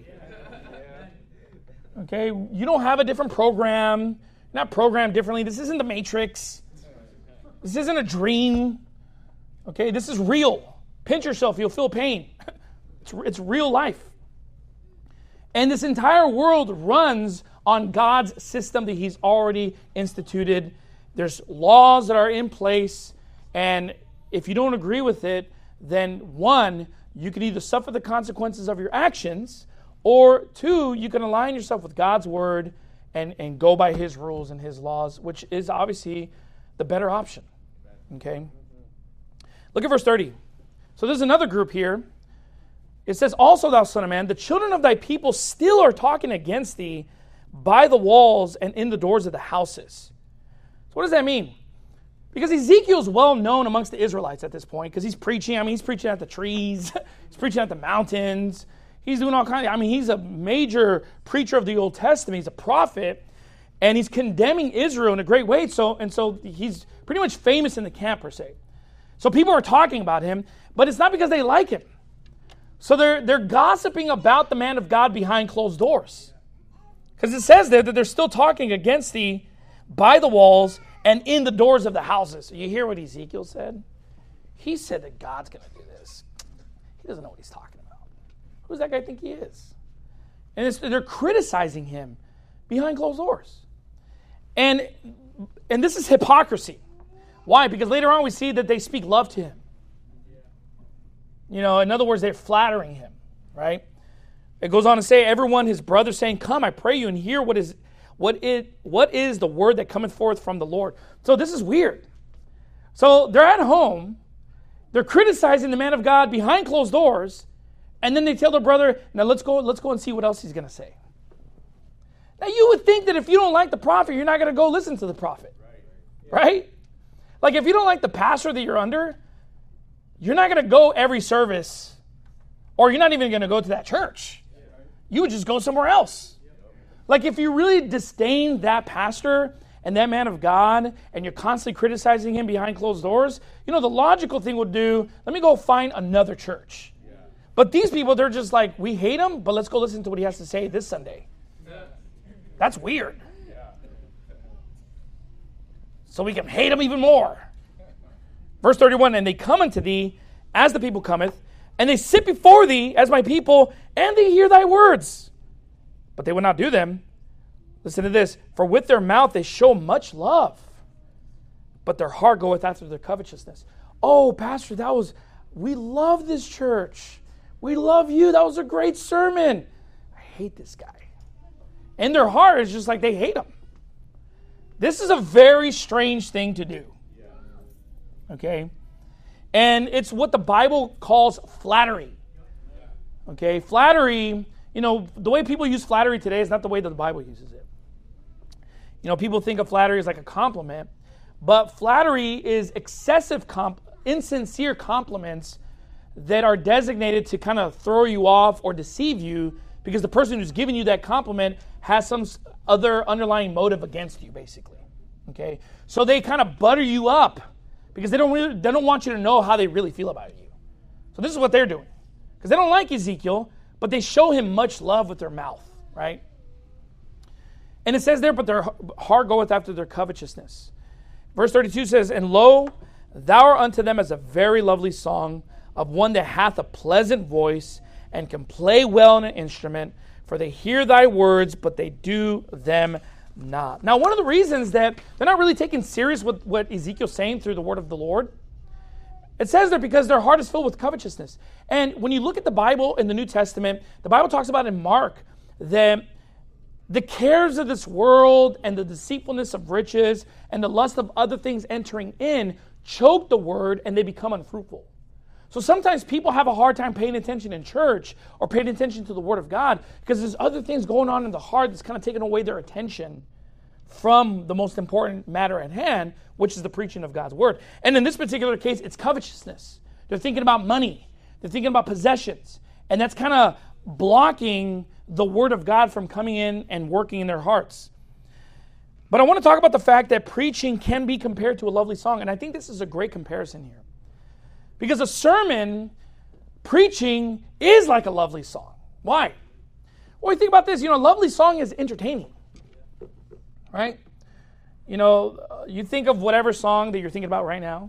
Okay? You don't have a different program. You're not programmed differently. This isn't the Matrix. This isn't a dream. Okay? This is real. Pinch yourself, you'll feel pain. It's real life. And this entire world runs on God's system that He's already instituted. There's laws that are in place, and if you don't agree with it, then one, you can either suffer the consequences of your actions, or two, you can align yourself with God's word and go by His rules and His laws, which is obviously the better option. Okay? Look at verse 30. So there's another group here. It says, also, thou son of man, the children of thy people still are talking against thee by the walls and in the doors of the houses. So what does that mean? Because Ezekiel's well known amongst the Israelites at this point, because he's preaching. He's preaching at the trees. He's preaching at the mountains. He's doing all kinds of, he's a major preacher of the Old Testament. He's a prophet, and he's condemning Israel in a great way. So he's pretty much famous in the camp, per se. So people are talking about him, but it's not because they like him. So they're gossiping about the man of God behind closed doors. Because it says there that they're still talking against thee by the walls and in the doors of the houses. So you hear what Ezekiel said? He said that God's going to do this. He doesn't know what he's talking about. Who does that guy think he is? And they're criticizing him behind closed doors. And this is hypocrisy. Why? Because later on we see that they speak love to him. In other words, they're flattering him, right? It goes on to say, everyone, his brother, saying, come, I pray you, and hear what is the word that cometh forth from the Lord. So this is weird. So they're at home, they're criticizing the man of God behind closed doors, and then they tell their brother, now let's go and see what else he's going to say. Now, you would think that if you don't like the prophet, you're not going to go listen to the prophet. Right? Like, if you don't like the pastor that you're under, you're not going to go every service, or you're not even going to go to that church. You would just go somewhere else. Like, if you really disdain that pastor and that man of God, and you're constantly criticizing him behind closed doors, the logical thing would do, let me go find another church. But these people, they're just like, we hate him, but let's go listen to what he has to say this Sunday. That's weird. So we can hate him even more. Verse 31, and they come unto thee as the people cometh, and they sit before thee as my people, and they hear thy words. But they will not do them. Listen to this. For with their mouth they show much love, but their heart goeth after their covetousness. Oh, Pastor, we love this church. We love you. That was a great sermon. I hate this guy. And their heart is just like they hate him. This is a very strange thing to do. Okay? And it's what the Bible calls flattery. Okay? Flattery, the way people use flattery today is not the way that the Bible uses it. People think of flattery as like a compliment, but flattery is excessive, insincere compliments that are designated to kind of throw you off or deceive you because the person who's giving you that compliment has some other underlying motive against you, basically. Okay? So they kind of butter you up because they don't want you to know how they really feel about you. So this is what they're doing. Because they don't like Ezekiel, but they show him much love with their mouth, right? And it says there, but their heart goeth after their covetousness. Verse 32 says, and lo, thou art unto them as a very lovely song of one that hath a pleasant voice and can play well on an instrument, for they hear thy words, but they do them not. Now, one of the reasons that they're not really taking serious with what Ezekiel's saying through the word of the Lord, it says there because their heart is filled with covetousness. And when you look at the Bible in the New Testament, the Bible talks about in Mark that the cares of this world and the deceitfulness of riches and the lust of other things entering in choke the word and they become unfruitful. So sometimes people have a hard time paying attention in church or paying attention to the word of God because there's other things going on in the heart that's kind of taking away their attention from the most important matter at hand, which is the preaching of God's word. And in this particular case, it's covetousness. They're thinking about money. They're thinking about possessions. And that's kind of blocking the word of God from coming in and working in their hearts. But I want to talk about the fact that preaching can be compared to a lovely song. And I think this is a great comparison here. Because a sermon, preaching, is like a lovely song. Why? Well, we think about this. A lovely song is entertaining. Right? You think of whatever song that you're thinking about right now,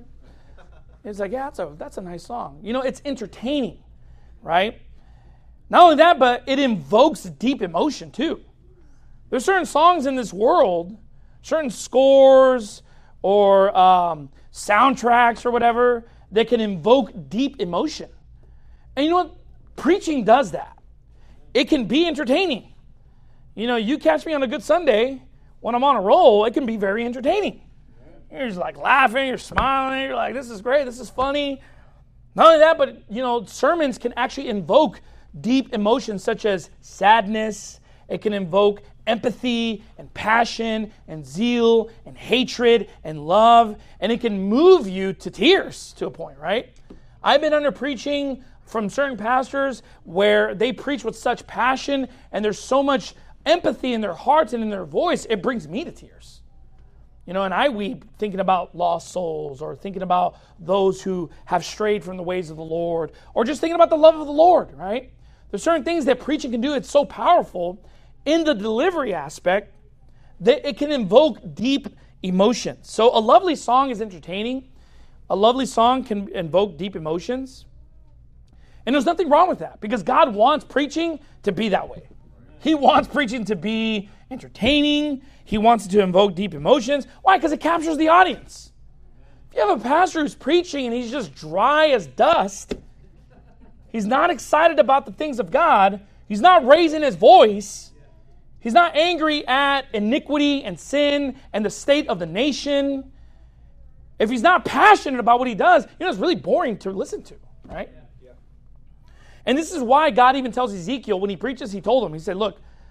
It's like, yeah, that's a nice song. It's entertaining. Right? Not only that, but it invokes deep emotion too. There's certain songs in this world, certain scores or soundtracks or whatever, that can invoke deep emotion. And you know what? Preaching does that. It can be entertaining. You catch me on a good Sunday, when I'm on a roll, it can be very entertaining. You're just like laughing, you're smiling, you're like, this is great, this is funny. Not only that, but sermons can actually invoke deep emotions such as sadness. It can invoke empathy and passion and zeal and hatred and love. And it can move you to tears to a point, right? I've been under preaching from certain pastors where they preach with such passion and there's so much empathy in their hearts and in their voice, it brings me to tears. And I weep thinking about lost souls or thinking about those who have strayed from the ways of the Lord or just thinking about the love of the Lord, right? There's certain things that preaching can do. It's so powerful in the delivery aspect that it can invoke deep emotions. So a lovely song is entertaining. A lovely song can invoke deep emotions. And there's nothing wrong with that because God wants preaching to be that way. He wants preaching to be entertaining. He wants it to invoke deep emotions. Why? Because it captures the audience. If you have a pastor who's preaching and he's just dry as dust, he's not excited about the things of God, he's not raising his voice, he's not angry at iniquity and sin and the state of the nation, if he's not passionate about what he does, it's really boring to listen to, right? And this is why God even tells Ezekiel when he preaches, he told him, he said, look,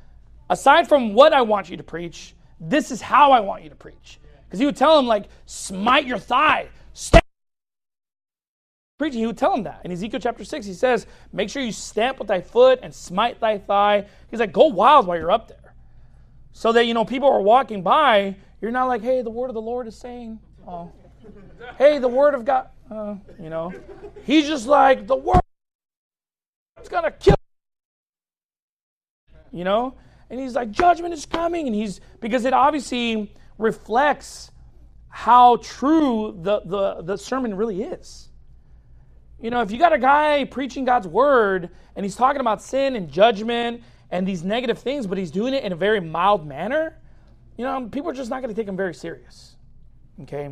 aside from what I want you to preach, this is how I want you to preach. Because he would tell him, like, smite your thigh. Stamp. Preaching, he would tell him that. In Ezekiel chapter 6, he says, make sure you stamp with thy foot and smite thy thigh. He's like, go wild while you're up there. So that, people are walking by, you're not like, hey, the word of the Lord is saying, oh, hey, the word of God, He's just like, the word is going to kill And he's like, judgment is coming. And because it obviously reflects how true the sermon really is. If you got a guy preaching God's word and he's talking about sin and judgment and these negative things, but he's doing it in a very mild manner, people are just not going to take him very serious. Okay?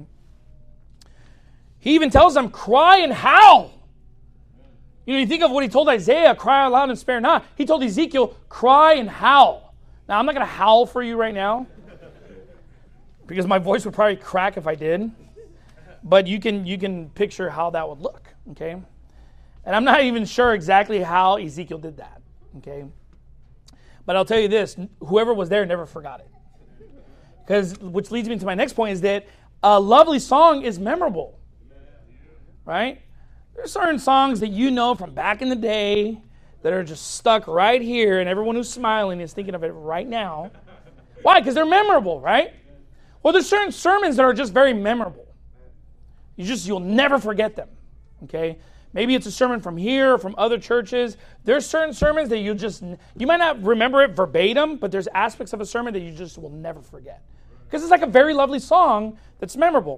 He even tells them, cry and howl. You think of what he told Isaiah, cry aloud and spare not. He told Ezekiel, cry and howl. Now, I'm not going to howl for you right now because my voice would probably crack if I did. But you can picture how that would look, okay? And I'm not even sure exactly how Ezekiel did that, okay? But I'll tell you this, whoever was there never forgot it. Which leads me to my next point is that a lovely song is memorable, right? There's certain songs that you know from back in the day that are just stuck right here, and everyone who's smiling is thinking of it right now. Why? Because they're memorable, right? Well, there's certain sermons that are just very memorable. You'll never forget them, okay? Maybe it's a sermon from here or from other churches. There's certain sermons that you might not remember it verbatim, but there's aspects of a sermon that you just will never forget. Because it's like a very lovely song that's memorable.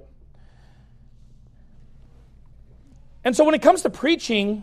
And so when it comes to preaching,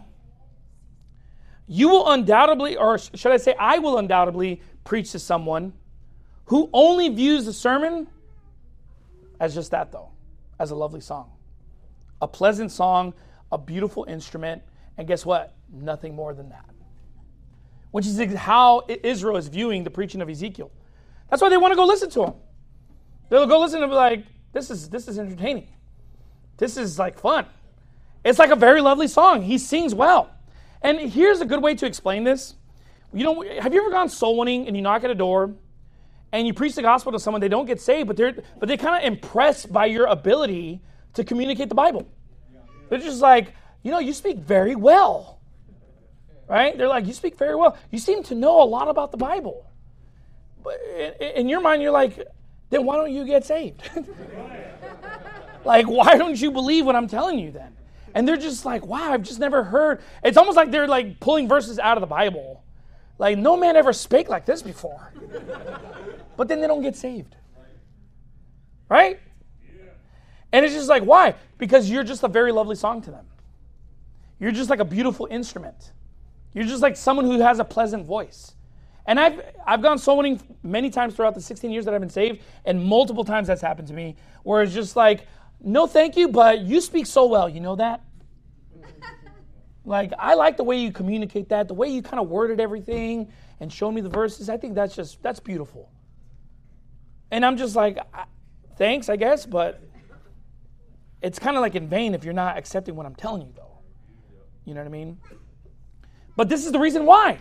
you will undoubtedly, or should I say I will undoubtedly preach to someone who only views the sermon as just that though, as a lovely song. A pleasant song, a beautiful instrument, and guess what? Nothing more than that. Which is how Israel is viewing the preaching of Ezekiel. That's why they want to go listen to him. They'll go listen and be like, this is entertaining. This is like fun. It's like a very lovely song. He sings well. And here's a good way to explain this. Have you ever gone soul winning and you knock at a door and you preach the gospel to someone, they don't get saved, but they're kind of impressed by your ability to communicate the Bible. They're just like, you speak very well. Right? They're like, you speak very well. You seem to know a lot about the Bible. But in your mind, you're like, then why don't you get saved? Like, why don't you believe what I'm telling you then? And they're just like, wow, I've just never heard. It's almost like they're like pulling verses out of the Bible. Like, no man ever spake like this before. But then they don't get saved. Right? And it's just like, why? Because you're just a very lovely song to them. You're just like a beautiful instrument. You're just like someone who has a pleasant voice. And I've gone soul winning many times throughout the 16 years that I've been saved, and multiple times that's happened to me, where it's just like, no thank you, but you speak so well, you know that? Like, I like the way you communicate that, the way you kind of worded everything and showed me the verses. I think that's beautiful. And I'm just like, thanks, I guess, but it's kind of like in vain if you're not accepting what I'm telling you, though. You know what I mean? But this is the reason why.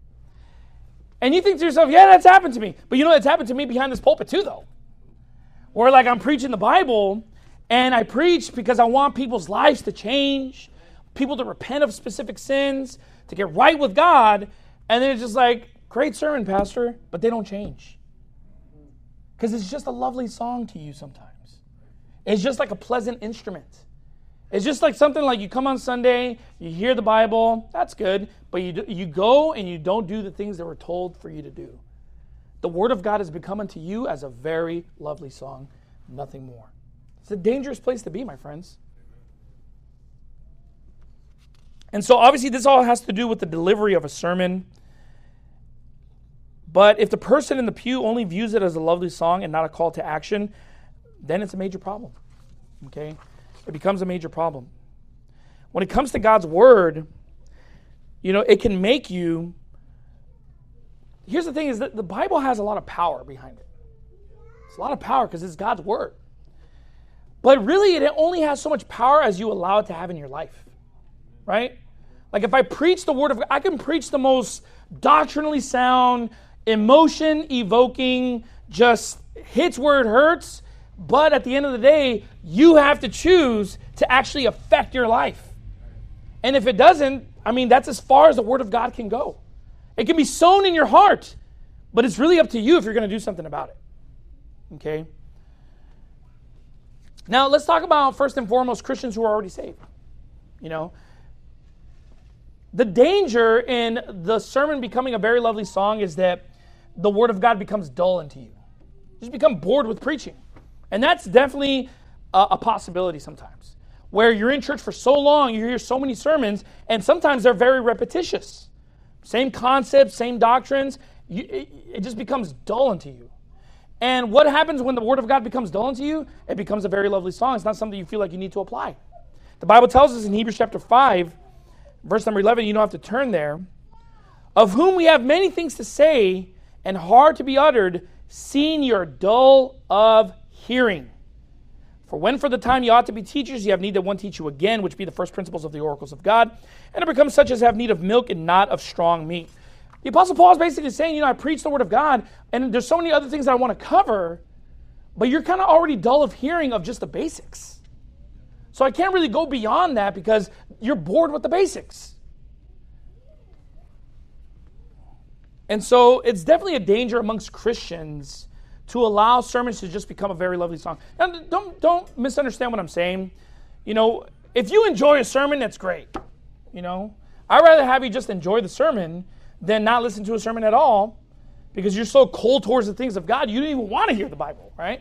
And you think to yourself, yeah, that's happened to me. But it's happened to me behind this pulpit too, though. Where like I'm preaching the Bible, and I preach because I want people's lives to change, people to repent of specific sins, to get right with God, and then it's just like, great sermon, Pastor, but they don't change. Because it's just a lovely song to you sometimes. It's just like a pleasant instrument. It's just like something like you come on Sunday, you hear the Bible, that's good, but you go and you don't do the things that were told for you to do. The Word of God has become unto you as a very lovely song, nothing more. It's a dangerous place to be, my friends. And so obviously this all has to do with the delivery of a sermon. But if the person in the pew only views it as a lovely song and not a call to action, then it's a major problem. Okay? It becomes a major problem. When it comes to God's Word, it can make you... Here's the thing is that the Bible has a lot of power behind it. It's a lot of power because it's God's Word. But really, it only has so much power as you allow it to have in your life. Right? Like if I preach the Word of God, I can preach the most doctrinally sound, emotion evoking, just hits where it hurts, but at the end of the day, you have to choose to actually affect your life. And if it doesn't, I mean, that's as far as the Word of God can go. It can be sown in your heart, but it's really up to you if you're going to do something about it. Okay? Now, let's talk about, first and foremost, Christians who are already saved. You know, the danger in the sermon becoming a very lovely song is that the Word of God becomes dull unto you. You just become bored with preaching. And that's definitely a possibility sometimes, where you're in church for so long, you hear so many sermons, and sometimes they're very repetitious. Same concepts, same doctrines. It just becomes dull unto you. And what happens when the Word of God becomes dull unto you? It becomes a very lovely song. It's not something you feel like you need to apply. The Bible tells us in Hebrews chapter 5, verse number 11, you don't have to turn there, of whom we have many things to say and hard to be uttered, seeing you're dull of hearing. For when for the time you ought to be teachers, you have need that one teach you again, which be the first principles of the oracles of God, and it becomes such as have need of milk and not of strong meat. The Apostle Paul is basically saying, I preach the Word of God, and there's so many other things that I want to cover, but you're kind of already dull of hearing of just the basics. So I can't really go beyond that because you're bored with the basics. And so it's definitely a danger amongst Christians to allow sermons to just become a very lovely song. Now, don't misunderstand what I'm saying. If you enjoy a sermon, that's great. I'd rather have you just enjoy the sermon than not listen to a sermon at all because you're so cold towards the things of God, you don't even want to hear the Bible, right?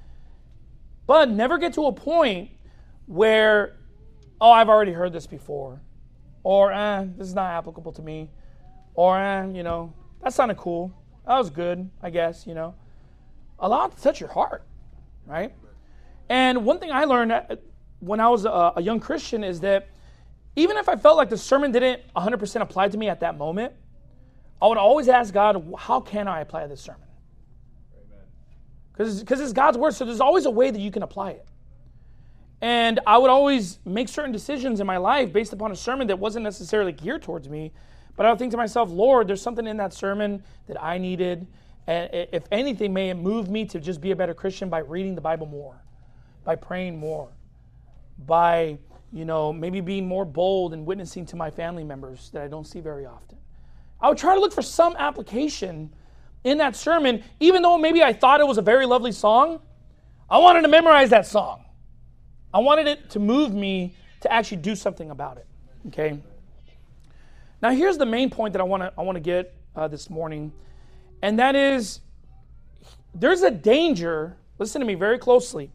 But never get to a point where, I've already heard this before, or this is not applicable to me, or that sounded cool, that was good, I guess, Allow it to touch your heart, right? And one thing I learned when I was a young Christian is that even if I felt like the sermon didn't 100% apply to me at that moment, I would always ask God, how can I apply this sermon? Because it's God's word, so there's always a way that you can apply it. And I would always make certain decisions in my life based upon a sermon that wasn't necessarily geared towards me, but I would think to myself, Lord, there's something in that sermon that I needed, and if anything, may it move me to just be a better Christian by reading the Bible more, by praying more, by maybe being more bold and witnessing to my family members that I don't see very often. I would try to look for some application in that sermon, even though maybe I thought it was a very lovely song. I wanted to memorize that song. I wanted it to move me to actually do something about it. Okay. Now here's the main point that I want to get this morning, and that is there's a danger. Listen to me very closely.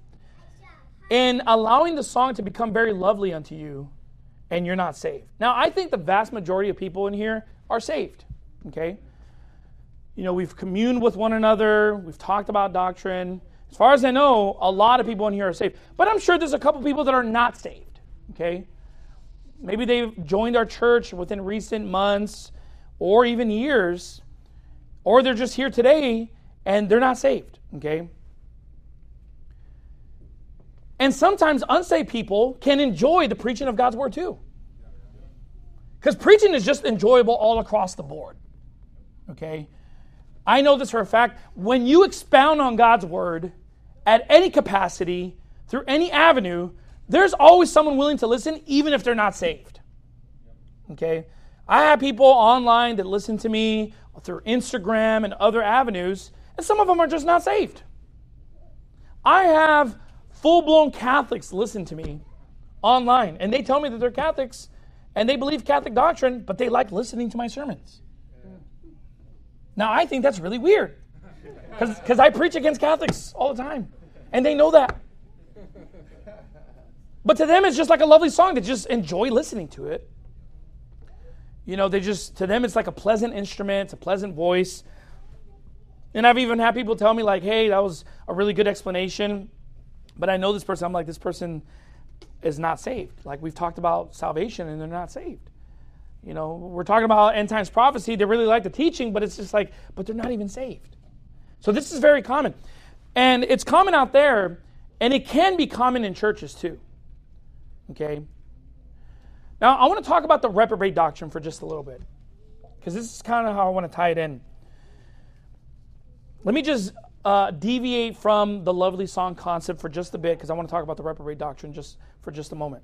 In allowing the song to become very lovely unto you, and you're not saved. Now, I think the vast majority of people in here are saved, okay? We've communed with one another. We've talked about doctrine. As far as I know, a lot of people in here are saved. But I'm sure there's a couple people that are not saved, okay? Maybe they've joined our church within recent months or even years, or they're just here today and they're not saved, okay? And sometimes unsaved people can enjoy the preaching of God's word too. Because preaching is just enjoyable all across the board. Okay? I know this for a fact. When you expound on God's word at any capacity, through any avenue, there's always someone willing to listen, even if they're not saved. Okay? I have people online that listen to me through Instagram and other avenues, and some of them are just not saved. I have full-blown Catholics listen to me online, and they tell me that they're Catholics, and they believe Catholic doctrine, but they like listening to my sermons. Now, I think that's really weird, because I preach against Catholics all the time, and they know that. But to them, it's just like a lovely song. They just enjoy listening to it. To them, it's like a pleasant instrument, it's a pleasant voice. And I've even had people tell me, like, hey, that was a really good explanation, but I know this person. I'm like, this person is not saved. Like, we've talked about salvation, and they're not saved. We're talking about end times prophecy. They really like the teaching, but it's just like, but they're not even saved. So this is very common. And it's common out there, and it can be common in churches too. Okay? Now, I want to talk about the reprobate doctrine for just a little bit, because this is kind of how I want to tie it in. let me just deviate from the lovely song concept for just a bit, because I want to talk about the reprobate doctrine for just a moment.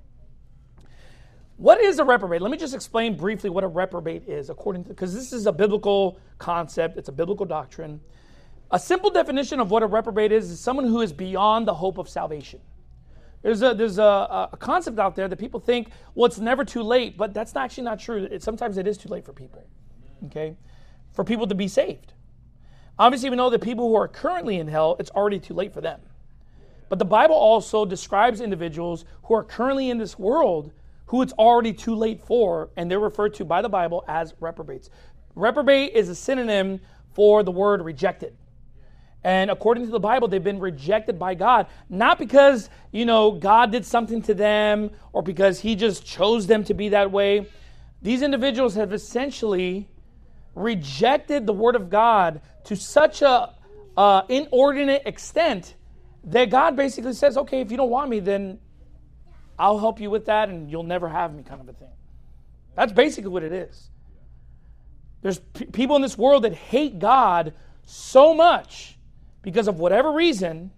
What is a reprobate? Let me just explain briefly what a reprobate is, because this is a biblical concept. It's a biblical doctrine. A simple definition of what a reprobate is someone who is beyond the hope of salvation. There's a concept out there that people think, well, it's never too late, but that's actually not true. Sometimes it is too late for people, okay, for people to be saved. Obviously, we know that people who are currently in hell, it's already too late for them. But the Bible also describes individuals who are currently in this world who it's already too late for, and they're referred to by the Bible as reprobates. Reprobate is a synonym for the word rejected. And according to the Bible, they've been rejected by God, not because, God did something to them or because he just chose them to be that way. These individuals have essentially rejected the word of God to such a inordinate extent that God basically says, okay, if you don't want me, then I'll help you with that and you'll never have me, kind of a thing. That's basically what it is. There's people in this world that hate God so much because of whatever reason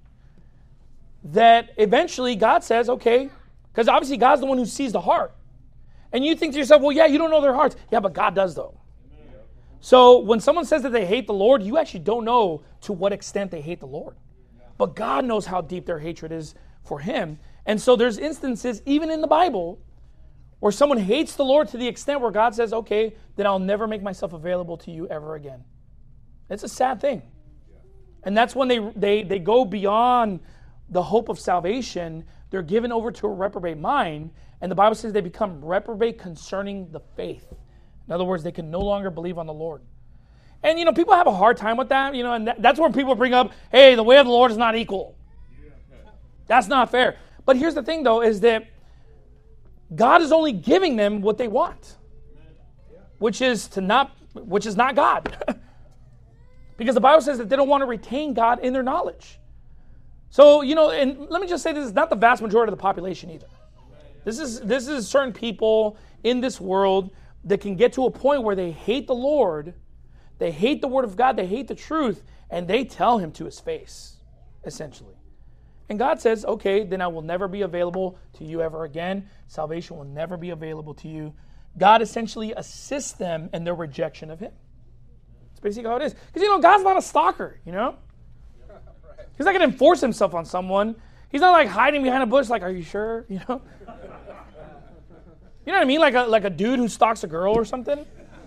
that eventually God says, okay, because obviously God's the one who sees the heart. And you think to yourself, well, yeah, you don't know their hearts. Yeah, but God does, though. So when someone says that they hate the Lord, you actually don't know to what extent they hate the Lord. But God knows how deep their hatred is for him. And so there's instances, even in the Bible, where someone hates the Lord to the extent where God says, okay, then I'll never make myself available to you ever again. It's a sad thing. And that's when they go beyond the hope of salvation. They're given over to a reprobate mind. And the Bible says they become reprobate concerning the faith. In other words, they can no longer believe on the Lord. And, people have a hard time with that, and that's where people bring up, hey, the way of the Lord is not equal. That's not fair. But here's the thing, though, is that God is only giving them what they want, which is not God. Because the Bible says that they don't want to retain God in their knowledge. So, and let me just say, this is not the vast majority of the population either. This is certain people in this world that can get to a point where they hate the Lord, they hate the Word of God, they hate the truth, and they tell him to his face, essentially. And God says, okay, then I will never be available to you ever again. Salvation will never be available to you. God essentially assists them in their rejection of him. That's basically how it is. Because, God's not a stalker, He's not going to enforce himself on someone. He's not like hiding behind a bush like, are you sure? You know what I mean? Like a dude who stalks a girl or something.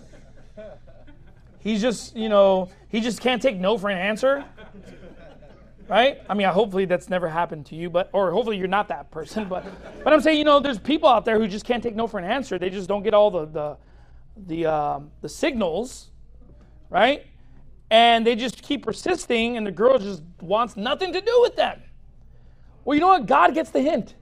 He's just, he just can't take no for an answer. Right? I mean, hopefully that's never happened to you, or hopefully you're not that person. But I'm saying, there's people out there who just can't take no for an answer. They just don't get all the signals, right? And they just keep persisting, and the girl just wants nothing to do with them. Well, you know what? God gets the hint.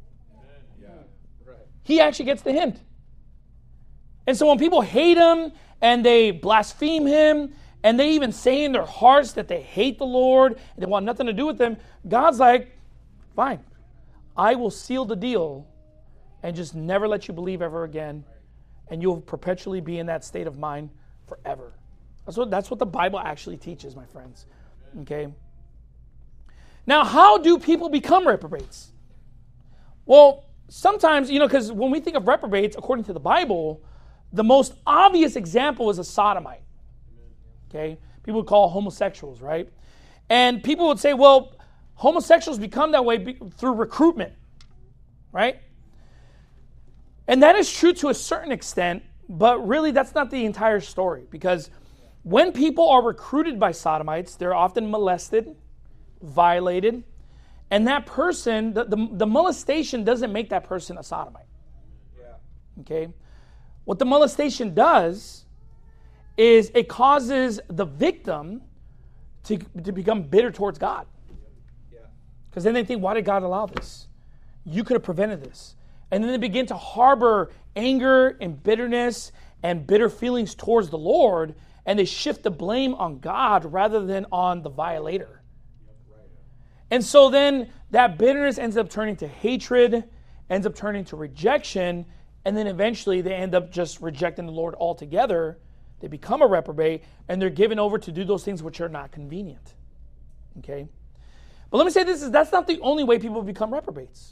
He actually gets the hint. And so when people hate him and they blaspheme him, and they even say in their hearts that they hate the Lord and they want nothing to do with him, God's like, fine, I will seal the deal and just never let you believe ever again, and you'll perpetually be in that state of mind forever. That's what the Bible actually teaches, my friends. Okay? Now, how do people become reprobates? Well, sometimes, because when we think of reprobates, according to the Bible, the most obvious example is a sodomite. Okay, people would call homosexuals, right? And people would say, well, homosexuals become that way through recruitment, right? And that is true to a certain extent, but really that's not the entire story, because when people are recruited by sodomites, they're often molested, violated, and that person, the molestation doesn't make that person a sodomite. Okay? What the molestation does is it causes the victim to become bitter towards God. Because then they think, why did God allow this? You could have prevented this. And then they begin to harbor anger and bitterness and bitter feelings towards the Lord, and they shift the blame on God rather than on the violator. And so then that bitterness ends up turning to hatred, ends up turning to rejection, and then eventually they end up just rejecting the Lord altogether they become a reprobate, and they're given over to do those things which are not convenient. Okay? But let me say this, that's not the only way people become reprobates.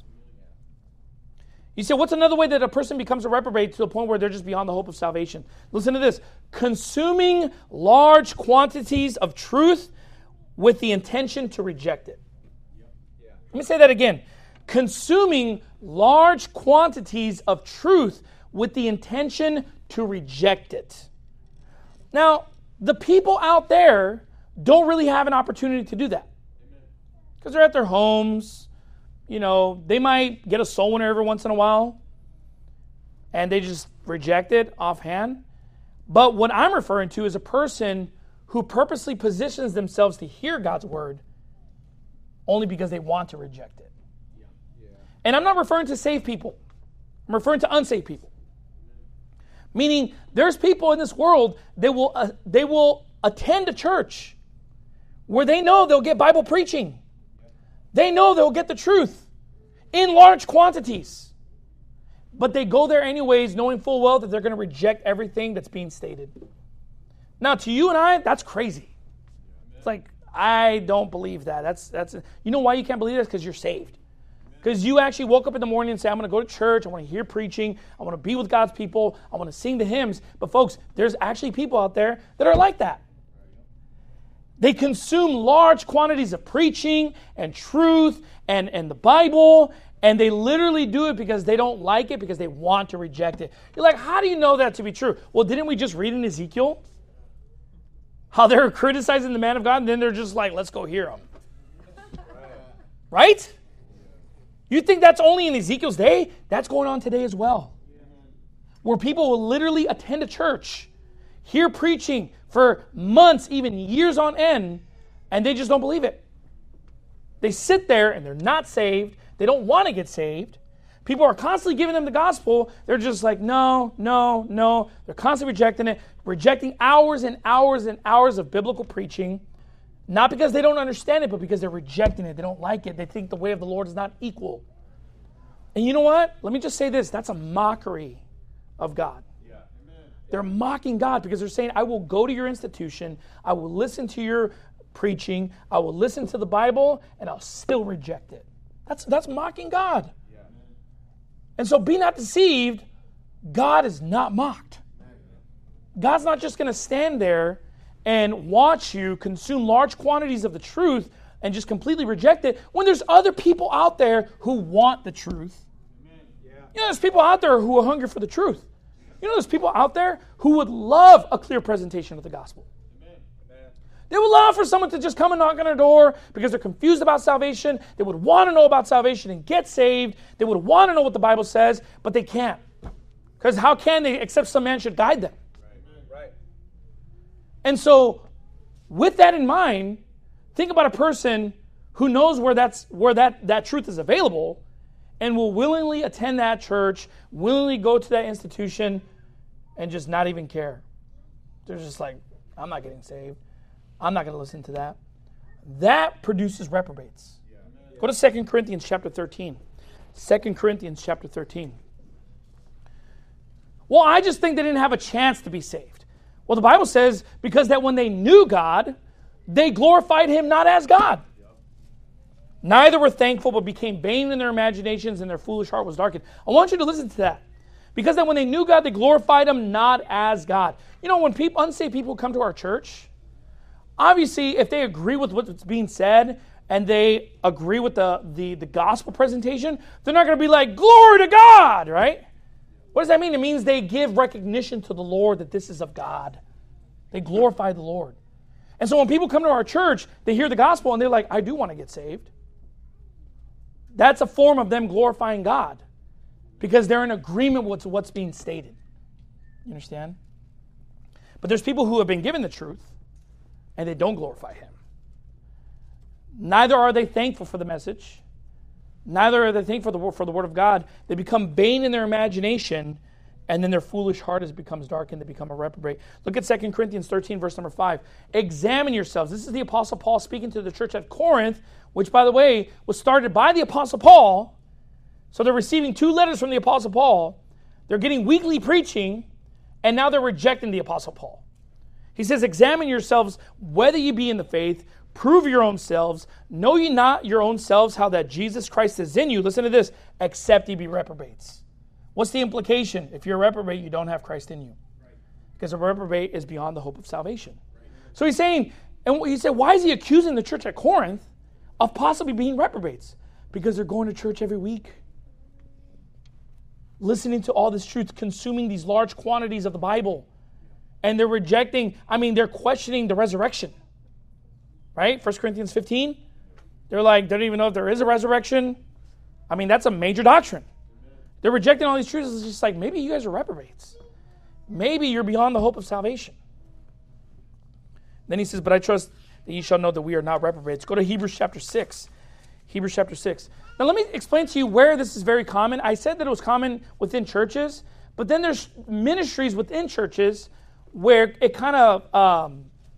You say, what's another way that a person becomes a reprobate to the point where they're just beyond the hope of salvation? Listen to this. Consuming large quantities of truth with the intention to reject it. Let me say that again. Consuming large quantities of truth with the intention to reject it. Now, the people out there don't really have an opportunity to do that. Because they're at their homes. You know, they might get a soul winner every once in a while. And they just reject it offhand. But what I'm referring to is a person who purposely positions themselves to hear God's word only because they want to reject it. And I'm not referring to saved people. I'm referring to unsaved people. Meaning, there's people in this world that they will attend a church where they know they'll get Bible preaching. They know they'll get the truth in large quantities. But they go there anyways, knowing full well that they're going to reject everything that's being stated. Now, to you and I, that's crazy. It's like, I don't believe that. That's you know why you can't believe that? Because you're saved. Because you actually woke up in the morning and said, I'm going to go to church, I want to hear preaching, I want to be with God's people, I want to sing the hymns. But folks, there's actually people out there that are like that. They consume large quantities of preaching and truth and the Bible, and they literally do it because they don't like it, because they want to reject it. You're like, how do you know that to be true? Well, didn't we just read in Ezekiel how they're criticizing the man of God, and then they're just like, let's go hear him. Right? You think that's only in Ezekiel's day? That's going on today as well. Where people will literally attend a church, hear preaching for months, even years on end, and they just don't believe it. They sit there and they're not saved. They don't want to get saved. People are constantly giving them the gospel. They're just like, no, no, no. They're constantly rejecting it, rejecting hours and hours and hours of biblical preaching. Not because they don't understand it, but because they're rejecting it. They don't like it. They think the way of the Lord is not equal. And you know what? Let me just say this. That's a mockery of God. Yeah. They're mocking God because they're saying, I will go to your institution. I will listen to your preaching. I will listen to the Bible, and I'll still reject it. That's mocking God. Yeah. And so be not deceived. God is not mocked. God's not just going to stand there and watch you consume large quantities of the truth and just completely reject it when there's other people out there who want the truth. Yeah. You know, there's people out there who are hungry for the truth. You know, there's people out there who would love a clear presentation of the gospel. Amen. They would love for someone to just come and knock on their door because they're confused about salvation. They would want to know about salvation and get saved. They would want to know what the Bible says, but they can't. Because how can they except some man should guide them? And so, with that in mind, think about a person who knows where that truth is available and will willingly attend that church, willingly go to that institution, and just not even care. They're just like, I'm not getting saved. I'm not going to listen to that. That produces reprobates. Go to 2 Corinthians chapter 13. 2 Corinthians chapter 13. Well, I just think they didn't have a chance to be saved. Well, the Bible says, because that when they knew God, they glorified him not as God. Neither were thankful, but became vain in their imaginations, and their foolish heart was darkened. I want you to listen to that. Because that when they knew God, they glorified him not as God. You know, when unsaved people come to our church, obviously, if they agree with what's being said, and they agree with the gospel presentation, they're not going to be like, glory to God, right? What does that mean? It means they give recognition to the Lord that this is of God. They glorify the Lord. And so when people come to our church, they hear the gospel and they're like, I do want to get saved. That's a form of them glorifying God because they're in agreement with what's being stated. You understand? But there's people who have been given the truth and they don't glorify him. Neither are they thankful for the message. Neither are they thankful for the word of God. They become vain in their imagination, and then their foolish heart becomes darkened. They become a reprobate. Look at 2 Corinthians 13, verse number 5. Examine yourselves. This is the Apostle Paul speaking to the church at Corinth, which, by the way, was started by the Apostle Paul. So they're receiving 2 letters from the Apostle Paul. They're getting weekly preaching, and now they're rejecting the Apostle Paul. He says, examine yourselves whether ye be in the faith, prove your own selves, know ye not your own selves how that Jesus Christ is in you. Listen to this, except ye be reprobates. What's the implication? If you're a reprobate, you don't have Christ in you. Because a reprobate is beyond the hope of salvation. So he's saying, and he said, why is he accusing the church at Corinth of possibly being reprobates? Because they're going to church every week, listening to all this truth, consuming these large quantities of the Bible. And they're they're questioning the resurrection. Right? 1 Corinthians 15. They're like, they don't even know if there is a resurrection. I mean, that's a major doctrine. They're rejecting all these truths. It's just like, maybe you guys are reprobates. Maybe you're beyond the hope of salvation. Then he says, but I trust that ye shall know that we are not reprobates. Go to Hebrews chapter 6. Hebrews chapter 6. Now let me explain to you where this is very common. I said that it was common within churches, but then there's ministries within churches where it kind of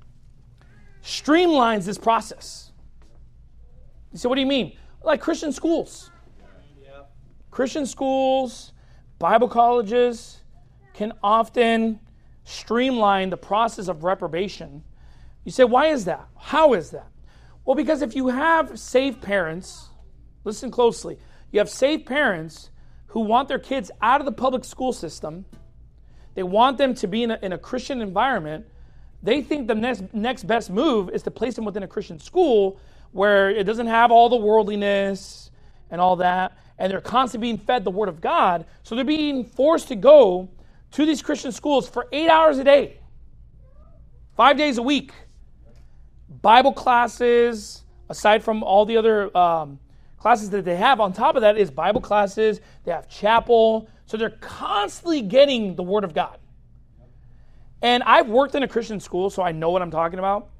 streamlines this process. You say, what do you mean? Like Christian schools. Christian schools, Bible colleges can often streamline the process of reprobation. You say, why is that? How is that? Well, because if you have saved parents, listen closely, you have saved parents who want their kids out of the public school system, they want them to be in a Christian environment, they think the next best move is to place them within a Christian school where it doesn't have all the worldliness and all that, and they're constantly being fed the Word of God, so they're being forced to go to these Christian schools for 8 hours a day, 5 days a week. Bible classes, aside from all the other classes that they have, on top of that is Bible classes, they have chapel, so they're constantly getting the Word of God. And I've worked in a Christian school, so I know what I'm talking about.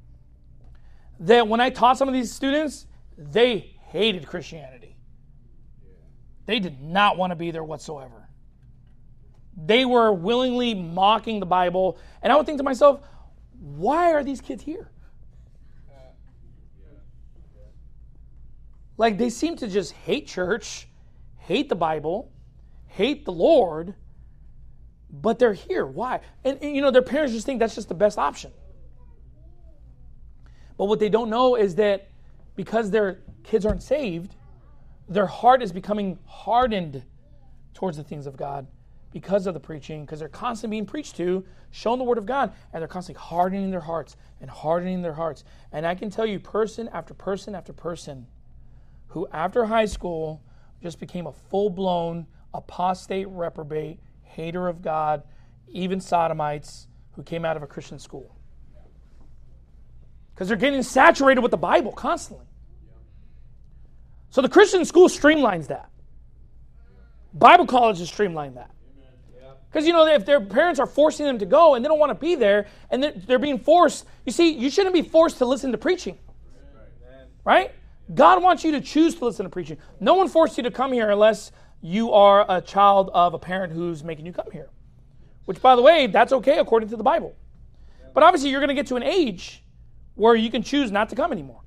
That when I taught some of these students, they hated Christianity. They did not want to be there whatsoever. They were willingly mocking the Bible. And I would think to myself, why are these kids here? Like, they seem to just hate church, hate the Bible, hate the Lord, but they're here. Why? And their parents just think that's just the best option. But what they don't know is that because their kids aren't saved, their heart is becoming hardened towards the things of God because of the preaching, because they're constantly being preached to, shown the Word of God, and they're constantly hardening their hearts and hardening their hearts. And I can tell you person after person after person who after high school just became a full-blown apostate, reprobate, hater of God, even sodomites who came out of a Christian school. Because they're getting saturated with the Bible constantly. So the Christian school streamlines that. Bible colleges streamline that. Because, if their parents are forcing them to go and they don't want to be there and they're being forced, you see, you shouldn't be forced to listen to preaching. Right? God wants you to choose to listen to preaching. No one forced you to come here unless you are a child of a parent who's making you come here. Which, by the way, that's okay according to the Bible. But obviously you're going to get to an age where you can choose not to come anymore.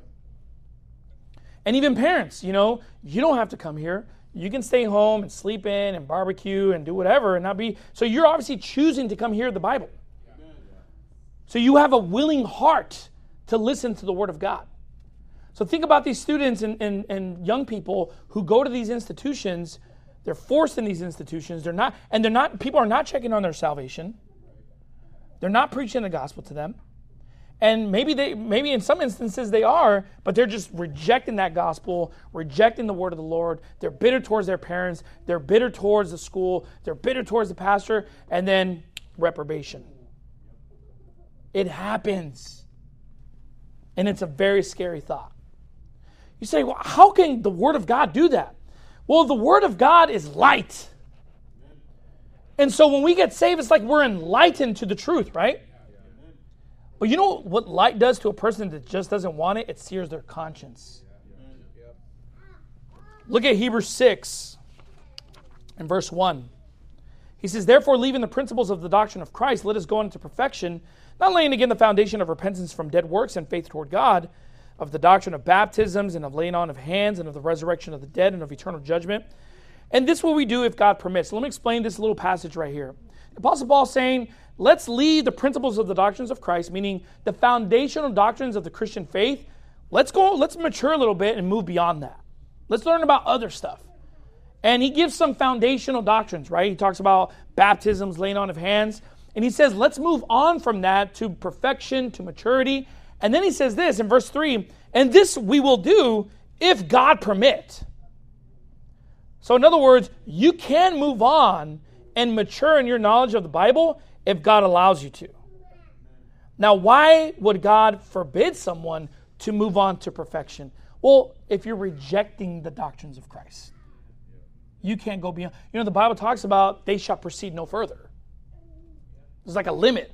And even parents, you don't have to come here. You can stay home and sleep in and barbecue and do whatever and not be. So you're obviously choosing to come hear the Bible. So you have a willing heart to listen to the Word of God. So think about these students and young people who go to these institutions. They're forced in these institutions. People are not checking on their salvation. They're not preaching the gospel to them. And maybe in some instances they are, but they're just rejecting that gospel, rejecting the word of the Lord. They're bitter towards their parents. They're bitter towards the school. They're bitter towards the pastor. And then reprobation. It happens. And it's a very scary thought. You say, well, how can the Word of God do that? Well, the Word of God is light. And so when we get saved, it's like we're enlightened to the truth, right? But you know what light does to a person that just doesn't want it? It sears their conscience. Look at Hebrews 6 and verse 1. He says, therefore, leaving the principles of the doctrine of Christ, let us go into perfection, not laying again the foundation of repentance from dead works and faith toward God, of the doctrine of baptisms and of laying on of hands and of the resurrection of the dead and of eternal judgment. And this will we do if God permits. So let me explain this little passage right here. Apostle Paul is saying, let's leave the principles of the doctrines of Christ, meaning the foundational doctrines of the Christian faith. Let's mature a little bit and move beyond that. Let's learn about other stuff. And he gives some foundational doctrines, right? He talks about baptisms, laying on of hands. And he says, let's move on from that to perfection, to maturity. And then he says this in verse 3, and this we will do if God permit. So in other words, you can move on and mature in your knowledge of the Bible if God allows you to. Now, why would God forbid someone to move on to perfection? Well, if you're rejecting the doctrines of Christ, you can't go beyond. You know, the Bible talks about they shall proceed no further. There's like a limit.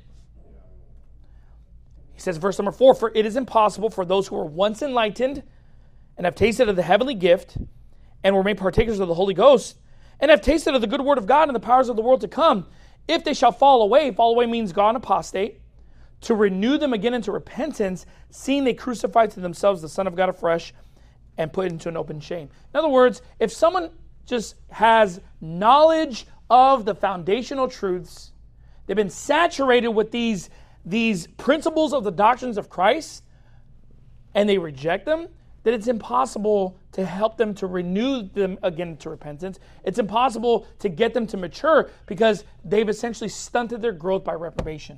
He says, verse number 4, for it is impossible for those who were once enlightened and have tasted of the heavenly gift and were made partakers of the Holy Ghost and have tasted of the good word of God and the powers of the world to come, if they shall fall away means gone apostate, to renew them again into repentance, seeing they crucified to themselves the Son of God afresh and put into an open shame. In other words, if someone just has knowledge of the foundational truths, they've been saturated with these principles of the doctrines of Christ, and they reject them, then it's impossible to help them to renew them again to repentance. It's impossible to get them to mature because they've essentially stunted their growth by reprobation.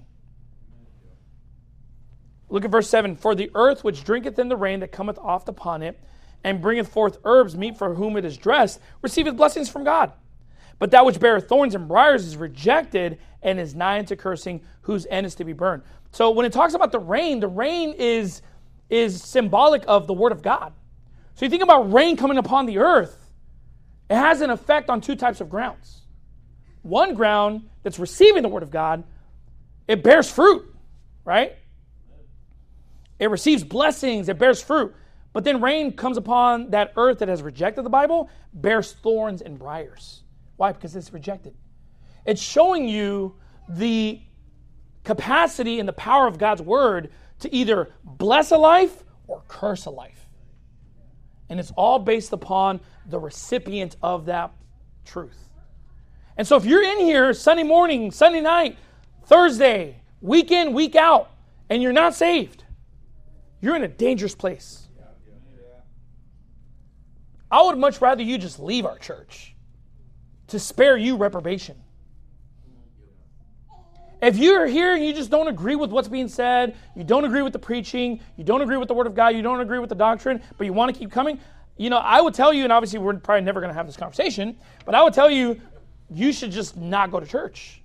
Look at verse 7. For the earth which drinketh in the rain that cometh oft upon it, and bringeth forth herbs meet for whom it is dressed, receiveth blessings from God. But that which beareth thorns and briars is rejected, and is nigh unto cursing, whose end is to be burned. So when it talks about the rain is symbolic of the Word of God. So you think about rain coming upon the earth, it has an effect on two types of grounds. One ground that's receiving the Word of God, it bears fruit, right? It receives blessings, it bears fruit. But then rain comes upon that earth that has rejected the Bible, bears thorns and briars. Why? Because it's rejected. It's showing you the capacity and the power of God's Word to either bless a life or curse a life. And it's all based upon the recipient of that truth. And so if you're in here Sunday morning, Sunday night, Thursday, week in, week out, and you're not saved, you're in a dangerous place. I would much rather you just leave our church to spare you reprobation. If you're here and you just don't agree with what's being said, you don't agree with the preaching, you don't agree with the Word of God, you don't agree with the doctrine, but you want to keep coming, I would tell you, and obviously we're probably never going to have this conversation, but I would tell you, you should just not go to church.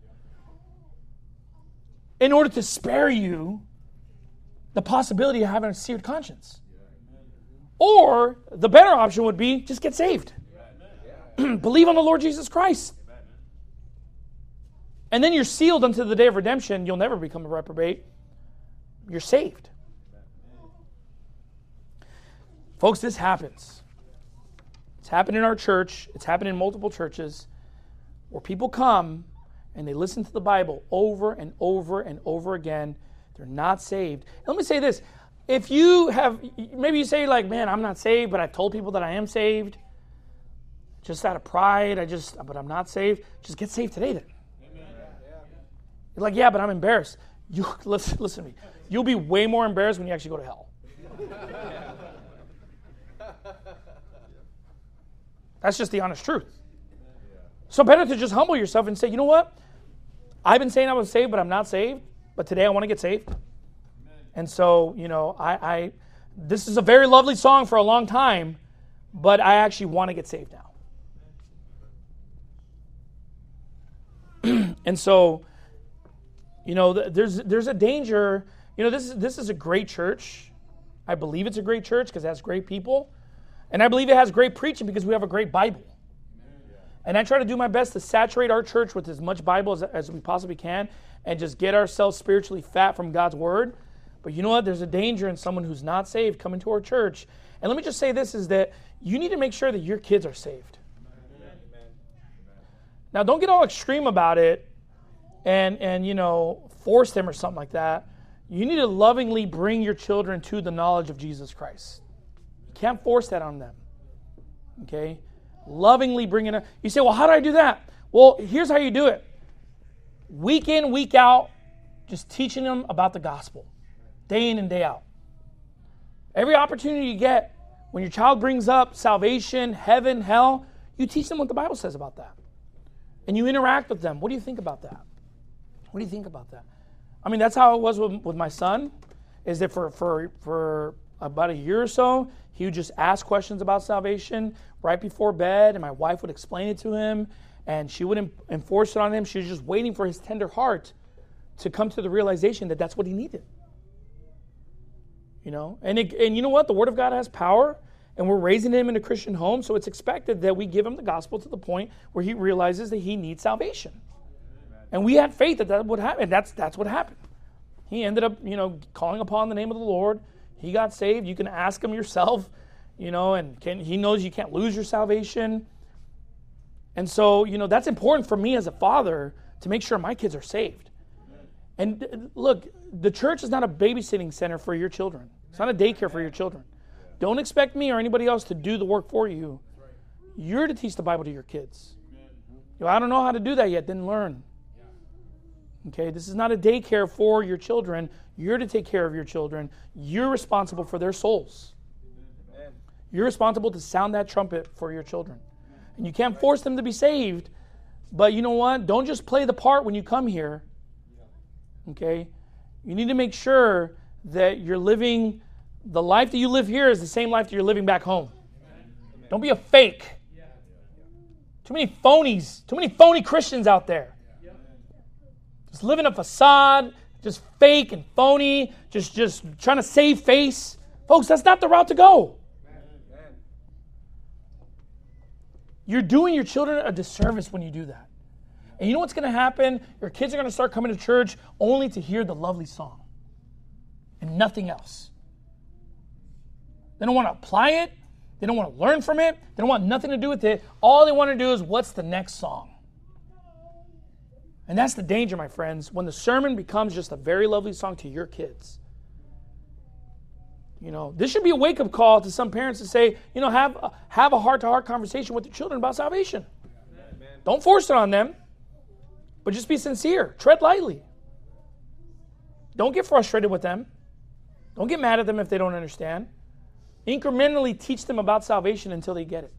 In order to spare you the possibility of having a seared conscience. Or the better option would be just get saved. Believe on the Lord Jesus Christ. And then you're sealed unto the day of redemption. You'll never become a reprobate. You're saved. Folks, this happens. It's happened in our church. It's happened in multiple churches where people come and they listen to the Bible over and over and over again. They're not saved. And let me say this. If you have, maybe you say like, man, I'm not saved, but I've told people that I am saved. Just out of pride, but I'm not saved. Just get saved today then. Amen. You're like, yeah, but I'm embarrassed. Listen to me. You'll be way more embarrassed when you actually go to hell. That's just the honest truth. So better to just humble yourself and say, you know what? I've been saying I was saved, but I'm not saved. But today I want to get saved. And so, this is a very lovely song for a long time, but I actually want to get saved now. And so, there's a danger. This is a great church. I believe it's a great church because it has great people. And I believe it has great preaching because we have a great Bible. And I try to do my best to saturate our church with as much Bible as we possibly can and just get ourselves spiritually fat from God's Word. But you know what? There's a danger in someone who's not saved coming to our church. And let me just say this, is that you need to make sure that your kids are saved. Amen. Now, don't get all extreme about it and force them or something like that. You need to lovingly bring your children to the knowledge of Jesus Christ. You can't force that on them. Okay? Lovingly bring it up. You say, well, how do I do that? Well, here's how you do it. week in, week out, just teaching them about the gospel, day in and day out. Every opportunity you get, when your child brings up salvation, heaven, hell, you teach them what the Bible says about that. And you interact with them. What do you think about that? What do you think about that? I mean, that's how it was with my son, is that for about a year or so, he would just ask questions about salvation right before bed, and my wife would explain it to him, and she wouldn't enforce it on him. She was just waiting for his tender heart to come to the realization that that's what he needed. You know, and you know what? The Word of God has power, and we're raising him in a Christian home, so it's expected that we give him the gospel to the point where he realizes that he needs salvation. And we had faith that would happen. That's what happened. He ended up, calling upon the name of the Lord. He got saved. You can ask him yourself, and he knows you can't lose your salvation. And so, that's important for me as a father to make sure my kids are saved. And look, the church is not a babysitting center for your children. It's not a daycare for your children. Don't expect me or anybody else to do the work for you. You're to teach the Bible to your kids. I don't know how to do that yet. Then learn. Okay, this is not a daycare for your children. You're to take care of your children. You're responsible for their souls. You're responsible to sound that trumpet for your children. And you can't force them to be saved. But you know what? Don't just play the part when you come here. Okay? You need to make sure that you're living, the life that you live here is the same life that you're living back home. Don't be a fake. Too many phonies, too many phony Christians out there. Just living a facade, just fake and phony, just trying to save face. Folks, that's not the route to go. You're doing your children a disservice when you do that. And you know what's going to happen? Your kids are going to start coming to church only to hear the lovely song and nothing else. They don't want to apply it. They don't want to learn from it. They don't want nothing to do with it. All they want to do is, what's the next song? And that's the danger, my friends, when the sermon becomes just a very lovely song to your kids. This should be a wake-up call to some parents to say, have a heart-to-heart conversation with your children about salvation. Amen. Don't force it on them, but just be sincere. Tread lightly. Don't get frustrated with them. Don't get mad at them if they don't understand. Incrementally teach them about salvation until they get it.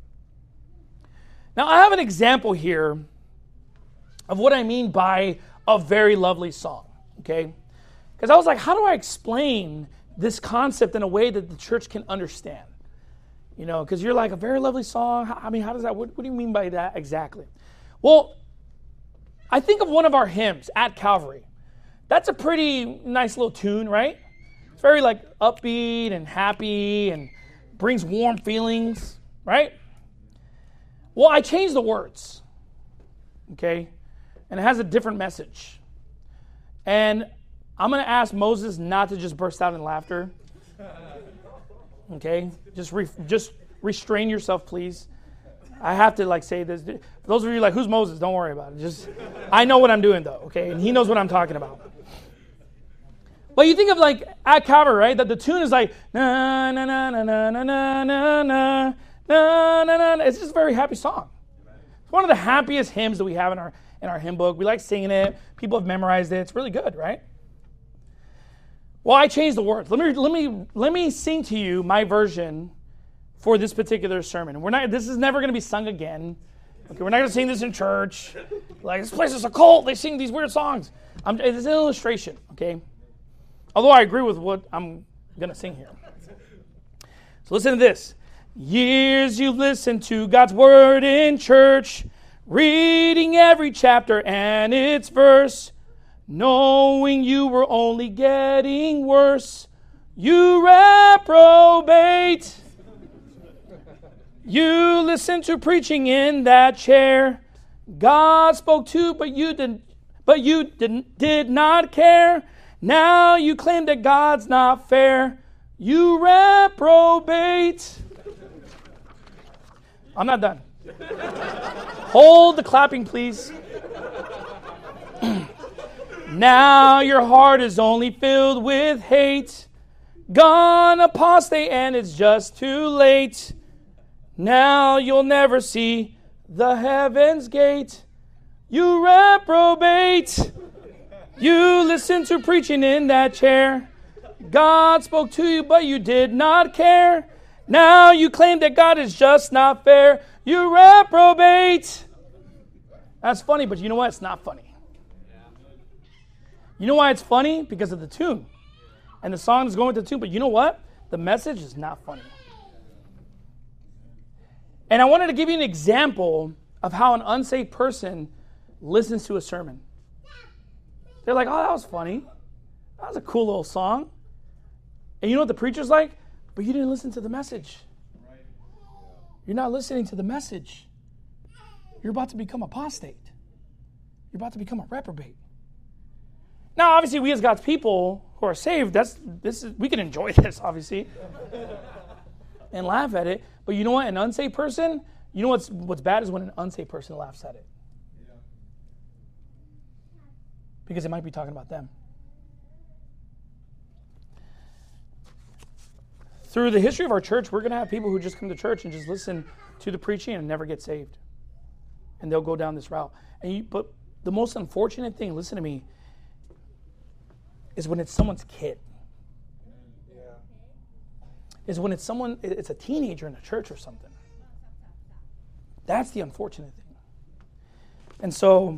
Now, I have an example here of what I mean by a very lovely song, okay? Because I was like, how do I explain this concept in a way that the church can understand? Because you're like, a very lovely song? How does that, what do you mean by that exactly? Well, I think of one of our hymns, At Calvary. That's a pretty nice little tune, right? It's very upbeat and happy and brings warm feelings, right? Well, I changed the words, okay? And it has a different message. And I'm going to ask Moses not to just burst out in laughter. Okay? Just restrain yourself, please. I have to say this. For those of you who's Moses? Don't worry about it. I know what I'm doing though, okay? And he knows what I'm talking about. But you think of At Calvary, right? That the tune is na na na na na na na na na na na. It's just a very happy song. It's one of the happiest hymns that we have in our hymn book. We like singing it. People have memorized it. It's really good, right? Well, I changed the words. Let me sing to you my version for this particular sermon. This is never going to be sung again. Okay, we're not going to sing this in church. This place is a cult. They sing these weird songs. It's an illustration, okay? Although I agree with what I'm going to sing here. So listen to this. Years you've listened to God's word in church, reading every chapter and its verse, knowing you were only getting worse. You reprobate. You listened to preaching in that chair. God spoke to, but you did not care. Now you claim that God's not fair. You reprobate. I'm not done. Hold the clapping, please. Now your heart is only filled with hate. Gone apostate and it's just too late. Now you'll never see the heaven's gate. You reprobate. You listened to preaching in that chair. God spoke to you, but you did not care. Now you claim that God is just not fair. You reprobate. That's funny, but you know what? It's not funny. You know why it's funny? Because of the tune. And the song is going with the tune, but you know what? The message is not funny. And I wanted to give you an example of how an unsaved person listens to a sermon. They're like, oh, that was funny. That was a cool little song. And you know what the preacher's like? But you didn't listen to the message. You're not listening to the message. You're about to become apostate. You're about to become a reprobate. Now, obviously, we as God's people who are saved, we can enjoy this, obviously, and laugh at it. But you know what? An unsaved person, you know what's bad is when an unsaved person laughs at it. Because it might be talking about them. Through the history of our church, we're going to have people who just come to church and just listen to the preaching and never get saved. And they'll go down this route. But the most unfortunate thing, listen to me, is when it's someone's kid. Is when it's a teenager in a church or something. That's the unfortunate thing. And so,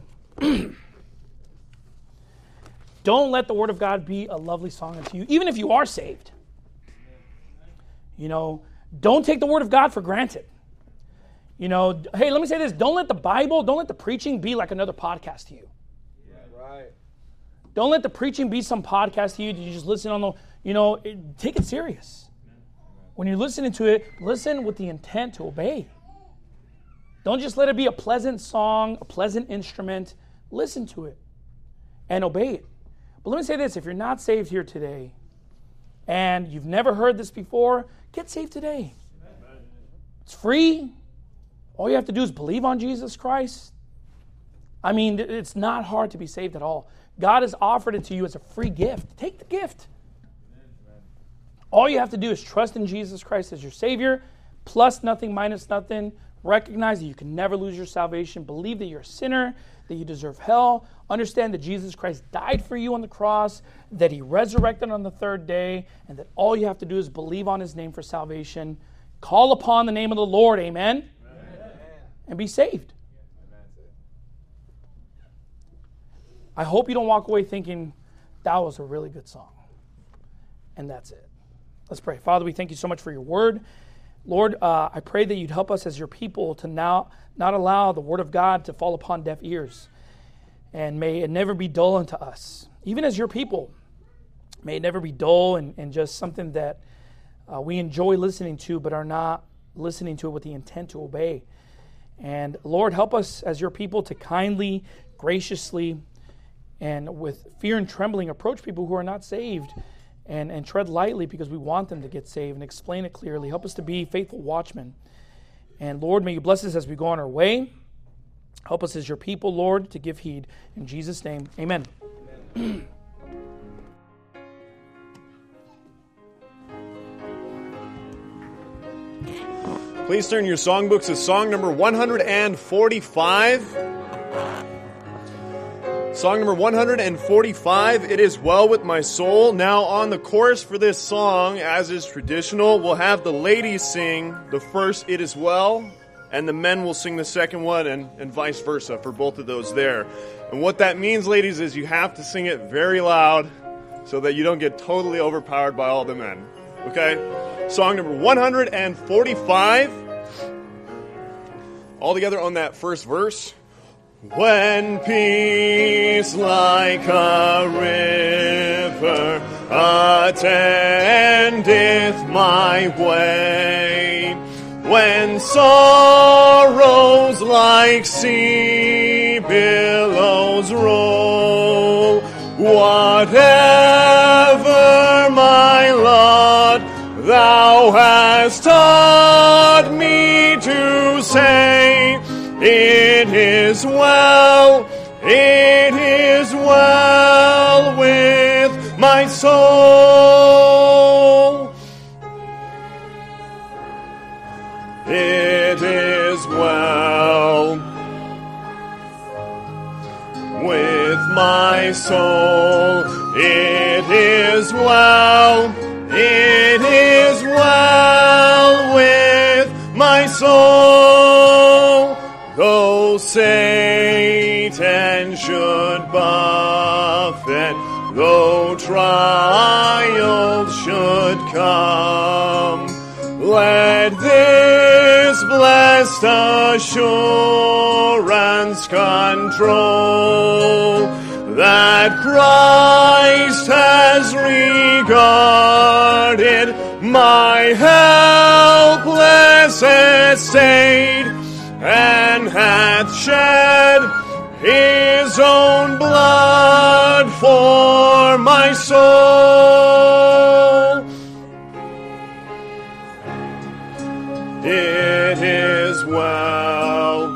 don't let the Word of God be a lovely song unto you, even if you are saved. You know, don't take the Word of God for granted. You know, hey, let me say this. Don't let the Bible, don't let the preaching be like another podcast to you. Yeah, right. Don't let the preaching be some podcast to you that you just listen on take it serious. When you're listening to it, listen with the intent to obey. Don't just let it be a pleasant song, a pleasant instrument. Listen to it and obey it. But let me say this. If you're not saved here today and you've never heard this before, get saved today. It's free. All you have to do is believe on Jesus Christ. I mean, it's not hard to be saved at all. God has offered it to you as a free gift. Take the gift. All you have to do is trust in Jesus Christ as your Savior, plus nothing, minus nothing. Recognize that you can never lose your salvation. Believe that you're a sinner, that you deserve hell. Understand that Jesus Christ died for you on the cross, that He resurrected on the third day, and that all you have to do is believe on His name for salvation. Call upon the name of the Lord, amen? And be saved. I hope you don't walk away thinking that was a really good song. And that's it. Let's pray. Father, we thank you so much for your word. Lord, I pray that you'd help us as your people to now not allow the word of God to fall upon deaf ears. And may it never be dull unto us. Even as your people, may it never be dull and just something that we enjoy listening to but are not listening to it with the intent to obey. And Lord, help us as your people to kindly, graciously, and with fear and trembling approach people who are not saved and tread lightly because we want them to get saved and explain it clearly. Help us to be faithful watchmen. And Lord, may you bless us as we go on our way. Help us as your people, Lord, to give heed. In Jesus' name, amen. Amen. Please turn your songbooks to song number 145. Song number 145, It Is Well With My Soul. Now on the chorus for this song, as is traditional, we'll have the ladies sing the first It Is Well, and the men will sing the second one, and vice versa for both of those there. And what that means, ladies, is you have to sing it very loud so that you don't get totally overpowered by all the men. Okay? Song number 145. All together on that first verse. When peace like a river attendeth my way, when sorrows like sea billows roll, whatever my lot, thou hast taught me to say, it is well with my soul. It is well. with my soul. It is well, it is well with my soul. Though Satan should buffet, though trials should come, let this blessed assurance control that Christ has regarded my helpless estate and hath shed his own blood for my soul. It is well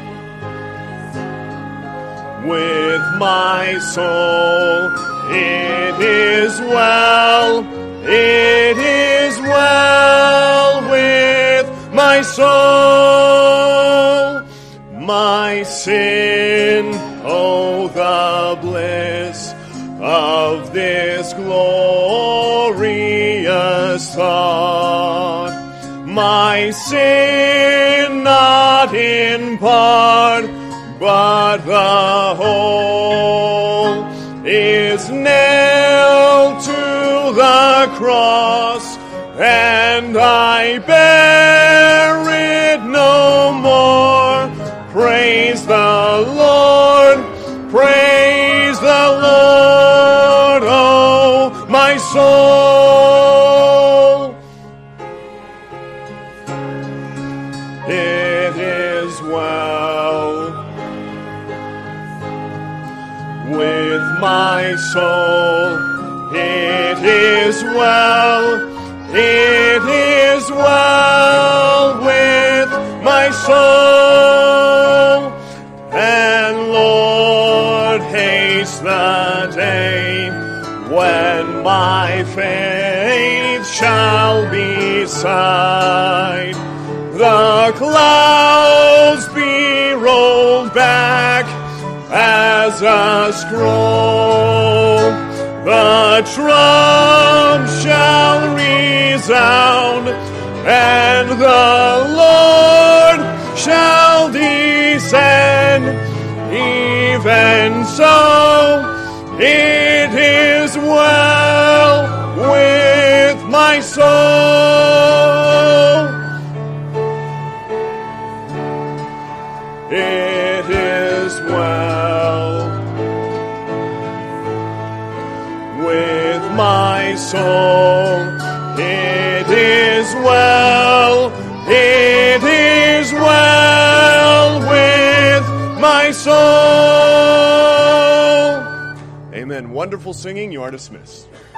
with my soul. It is well, it is well with my soul. My sin, oh, the bliss of this glorious thought. My sin, not in part, but the whole, is nailed to the cross, and I bear it no more. Praise the Lord, praise the Lord, oh, my soul. It is well with my soul. It is well, it is well with my soul. And Lord, haste the day when my faith shall be sight. The clouds be rolled back as a scroll. The trump shall resound, and the Lord shall descend. Even so, it is well with my soul. It is well with my soul. It is well, it is well with my soul. Amen. Wonderful singing. You are dismissed.